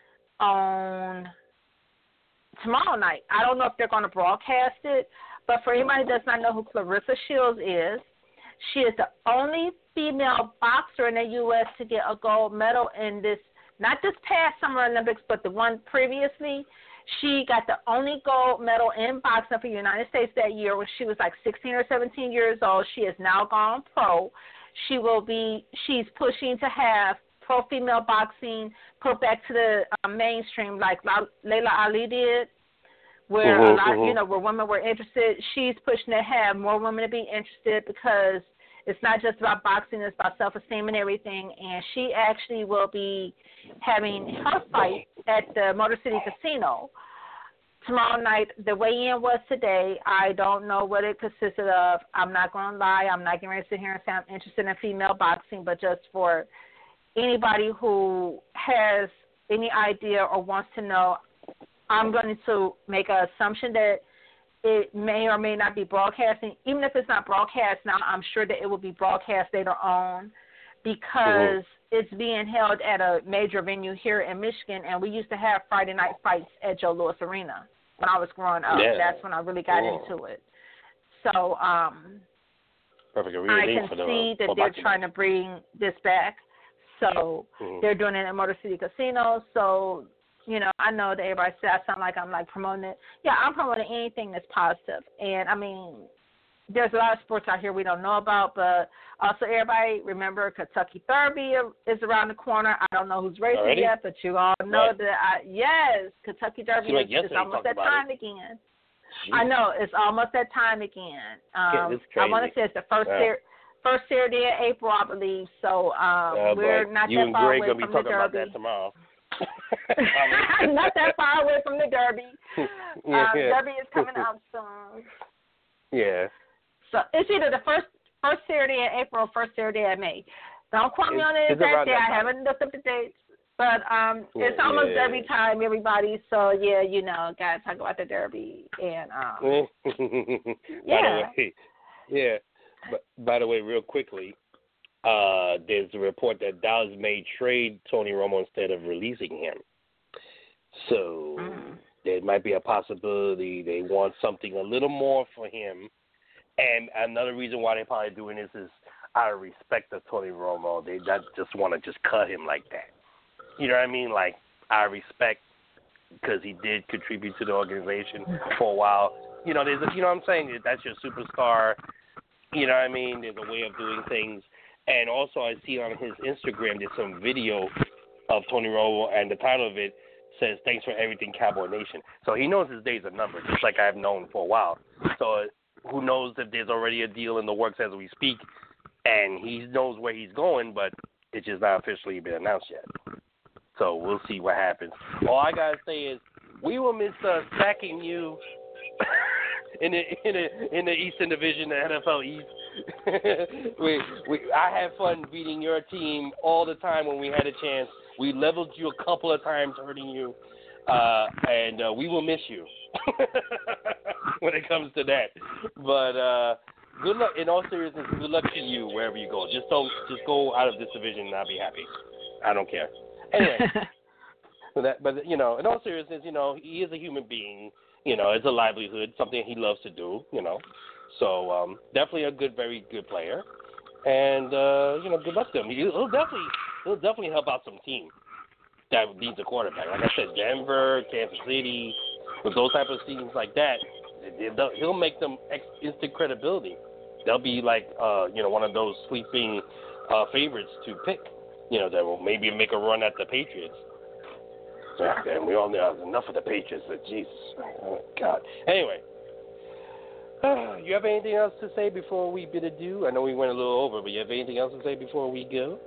on tomorrow night. I don't know if they're going to broadcast it, but for anybody who does not know who Clarissa Shields is, she is the only female boxer in the U S to get a gold medal in this, not this past Summer Olympics, but the one previously. She got the only gold medal in boxing for the United States that year when she was like sixteen or seventeen years old. She has now gone pro. she will be. She's pushing to have pro female boxing put back to the uh, mainstream, like La- Layla Ali did, where mm-hmm, a lot, mm-hmm. you know, where women were interested. She's pushing to have more women to be interested because it's not just about boxing; it's about self-esteem and everything. And she actually will be having her fight at the Motor City Casino tomorrow night. The weigh-in was today. I don't know what it consisted of. I'm not going to lie. I'm not getting ready to sit here and say I'm interested in female boxing, but just for anybody who has any idea or wants to know, I'm going to make an assumption that it may or may not be broadcasting. Even if it's not broadcast now, I'm sure that it will be broadcast later on because mm-hmm. it's being held at a major venue here in Michigan, and we used to have Friday night fights at Joe Louis Arena when I was growing up. Yeah. That's when I really got oh. into it. So um, Perfect. I can see that they're trying to bring this back. So mm-hmm. they're doing it at Motor City Casino. So, you know, I know that everybody says I sound like I'm like promoting it. Yeah, I'm promoting anything that's positive. And, I mean, there's a lot of sports out here we don't know about, but also everybody remember Kentucky Derby is around the corner. I don't know who's racing Already? yet, but you all know right. that, I, yes, Kentucky Derby like is almost that time it. again. Jeez. I know, it's almost that time again. Um, yeah, I want to say it's the first yeah. ser- First Saturday in April, I believe. So um, uh, we're not you that and far Greg away gonna from be the talking Derby. About that tomorrow. Not that far away from the Derby. yeah, um, yeah. Derby is coming up soon. Yeah. So it's either the first first Saturday in April or first Saturday in May. Don't quote me it's, on the exact day. I time. haven't looked up the dates. But um, yeah, it's almost yeah, Derby yeah. time, everybody. So, yeah, you know, got to talk about the Derby. And, um, yeah. By the way, yeah. But, by the way, real quickly, uh, there's a report that Dallas may trade Tony Romo instead of releasing him. So mm. there might be a possibility they want something a little more for him. And another reason why they're probably doing this is out of respect to Tony Romo. They not just want to just cut him like that. You know what I mean? Like, out of respect because he did contribute to the organization for a while. You know, there's a, you know what I'm saying? That's your superstar. You know what I mean? There's a way of doing things. And also I see on his Instagram there's some video of Tony Romo, and the title of it says, "Thanks for everything, Cowboy Nation." So he knows his days are numbered, just like I've known for a while. So who knows if there's already a deal in the works as we speak, and he knows where he's going, but it's just not officially been announced yet. So we'll see what happens. All I got to say is we will miss uh, stacking you in the in the in the Eastern Division, the N F L East. we we I had fun beating your team all the time when we had a chance. We leveled you a couple of times, hurting you, uh, and uh, we will miss you when it comes to that. But uh, good luck. In all seriousness, good luck to you wherever you go. Just don't just go out of this division and I'll be happy. I don't care. Anyway, but, that, but you know, in all seriousness, you know, he is a human being. You know, it's a livelihood, something he loves to do. You know, so um, definitely a good, very good player, and uh, you know, good luck to him. He'll definitely, he'll definitely help out some team that needs a quarterback. Like I said, Denver, Kansas City, with those type of teams like that, he'll make them instant credibility. They'll be like, uh, you know, one of those sleeping uh, favorites to pick. You know, that will maybe make a run at the Patriots. Yeah, damn, we all know enough of the Patriots. But Jesus, oh God. Anyway, uh, you have anything else to say before we bid adieu? I know we went a little over, but you have anything else to say before we go?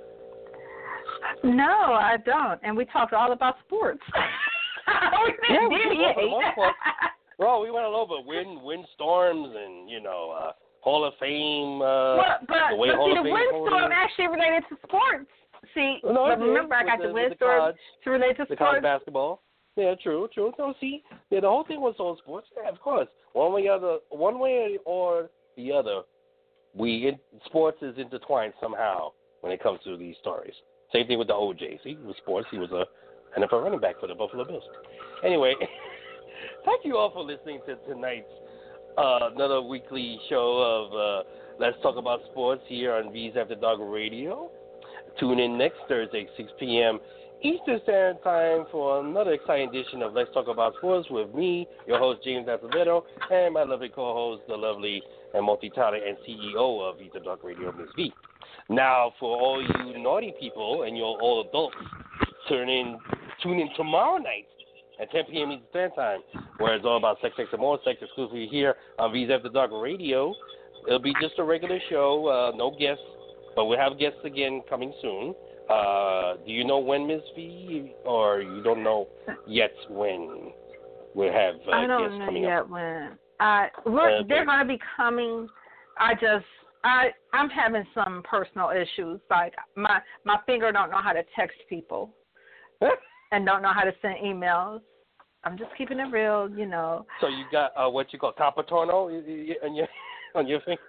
No, I don't. And we talked all about sports. yeah, we did. Well, for the most part. Well, we went all over wind, wind storms, and you know, uh, Hall of Fame. Uh, well, but the way but Hall see, of the Fame windstorm actually related to sports. See, no, but remember, I got the, the windstorm to relate to the sports. college basketball. Yeah, true, true. So see, yeah, the whole thing was on sports. Yeah, of course, one way or the one way or the other, we in, sports is intertwined somehow when it comes to these stories. Same thing with the O J. See, with sports, he was a N F L running back for the Buffalo Bills. Anyway, thank you all for listening to tonight's uh, another weekly show of uh, Let's Talk About Sports here on V's After Dark Radio. Tune in next Thursday, six p.m. Eastern Standard Time for another exciting edition of Let's Talk About Sports with me, your host, James Acevedo, and my lovely co-host, the lovely and multi-talented and C E O of V's After Dark Radio, Miz V. Now, for all you naughty people and your all adults, turn in, tune in tomorrow night at ten p.m. Eastern Standard Time, where it's all about sex, sex, and more sex, exclusively here on V's After Dark Radio. It'll be just a regular show, uh, no guests, but we'll have guests again coming soon. Uh, do you know when, Miz V, or you don't know yet when we'll have uh, I don't guests know coming yet up? when. Uh, we're, Okay. They're going to be coming. I just, I, I'm having some personal issues. Like my, my finger don't know how to text people, and don't know how to send emails. I'm just keeping it real, you know. So you got uh, what you call capatorno on your on your finger?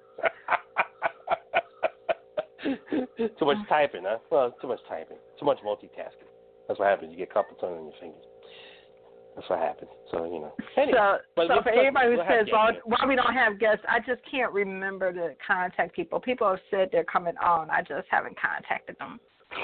Too much typing, huh? Well, too much typing. Too much multitasking. That's what happens. You get capatorno on your fingers. That's what happens. So, you know. Anyway, so but so we'll, for everybody who we'll says, why, guests. why we don't have guests, I just can't remember to contact people. People have said they're coming on. I just haven't contacted them.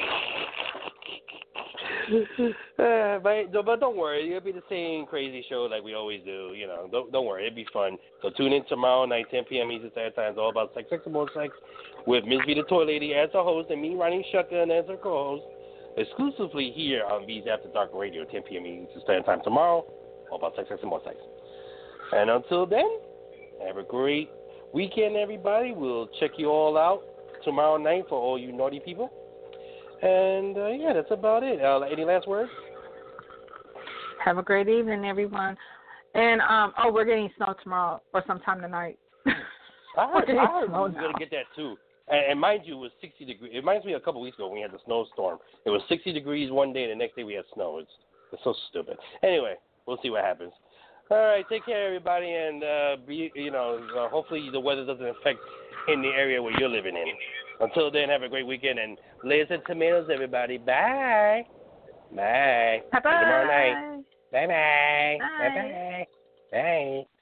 uh, but, but don't worry, it'll be the same crazy show like we always do. You know, don't don't worry, it'll be fun. So tune in tomorrow night, ten p.m. Eastern Standard Time. It's all about sex, sex, and more sex, with Miz V the Toy Lady as the host and me, Ronnie Shotgun, as her co-host, exclusively here on V's After Dark Radio, ten p.m. Eastern Standard Time tomorrow. All about sex, sex, and more sex. And until then, have a great weekend, everybody. We'll check you all out tomorrow night for all you naughty people. And, uh, yeah, that's about it. Uh, any last words? Have a great evening, everyone. And, um, oh, we're getting snow tomorrow or sometime tonight. I heard, We're I heard we snow were going now. to get that, too. And, and mind you, it was sixty degrees. It reminds me of a couple weeks ago when we had the snowstorm. It was sixty degrees one day, and the next day we had snow. It's, it's so stupid. Anyway, we'll see what happens. All right, take care, everybody, and, uh, be, you know, uh, hopefully the weather doesn't affect in the area where you're living in. Until then, have a great weekend, and layers and tomatoes, everybody. Bye. Bye. Bye-bye. See you tomorrow night. Bye-bye. Bye. Bye-bye. Bye.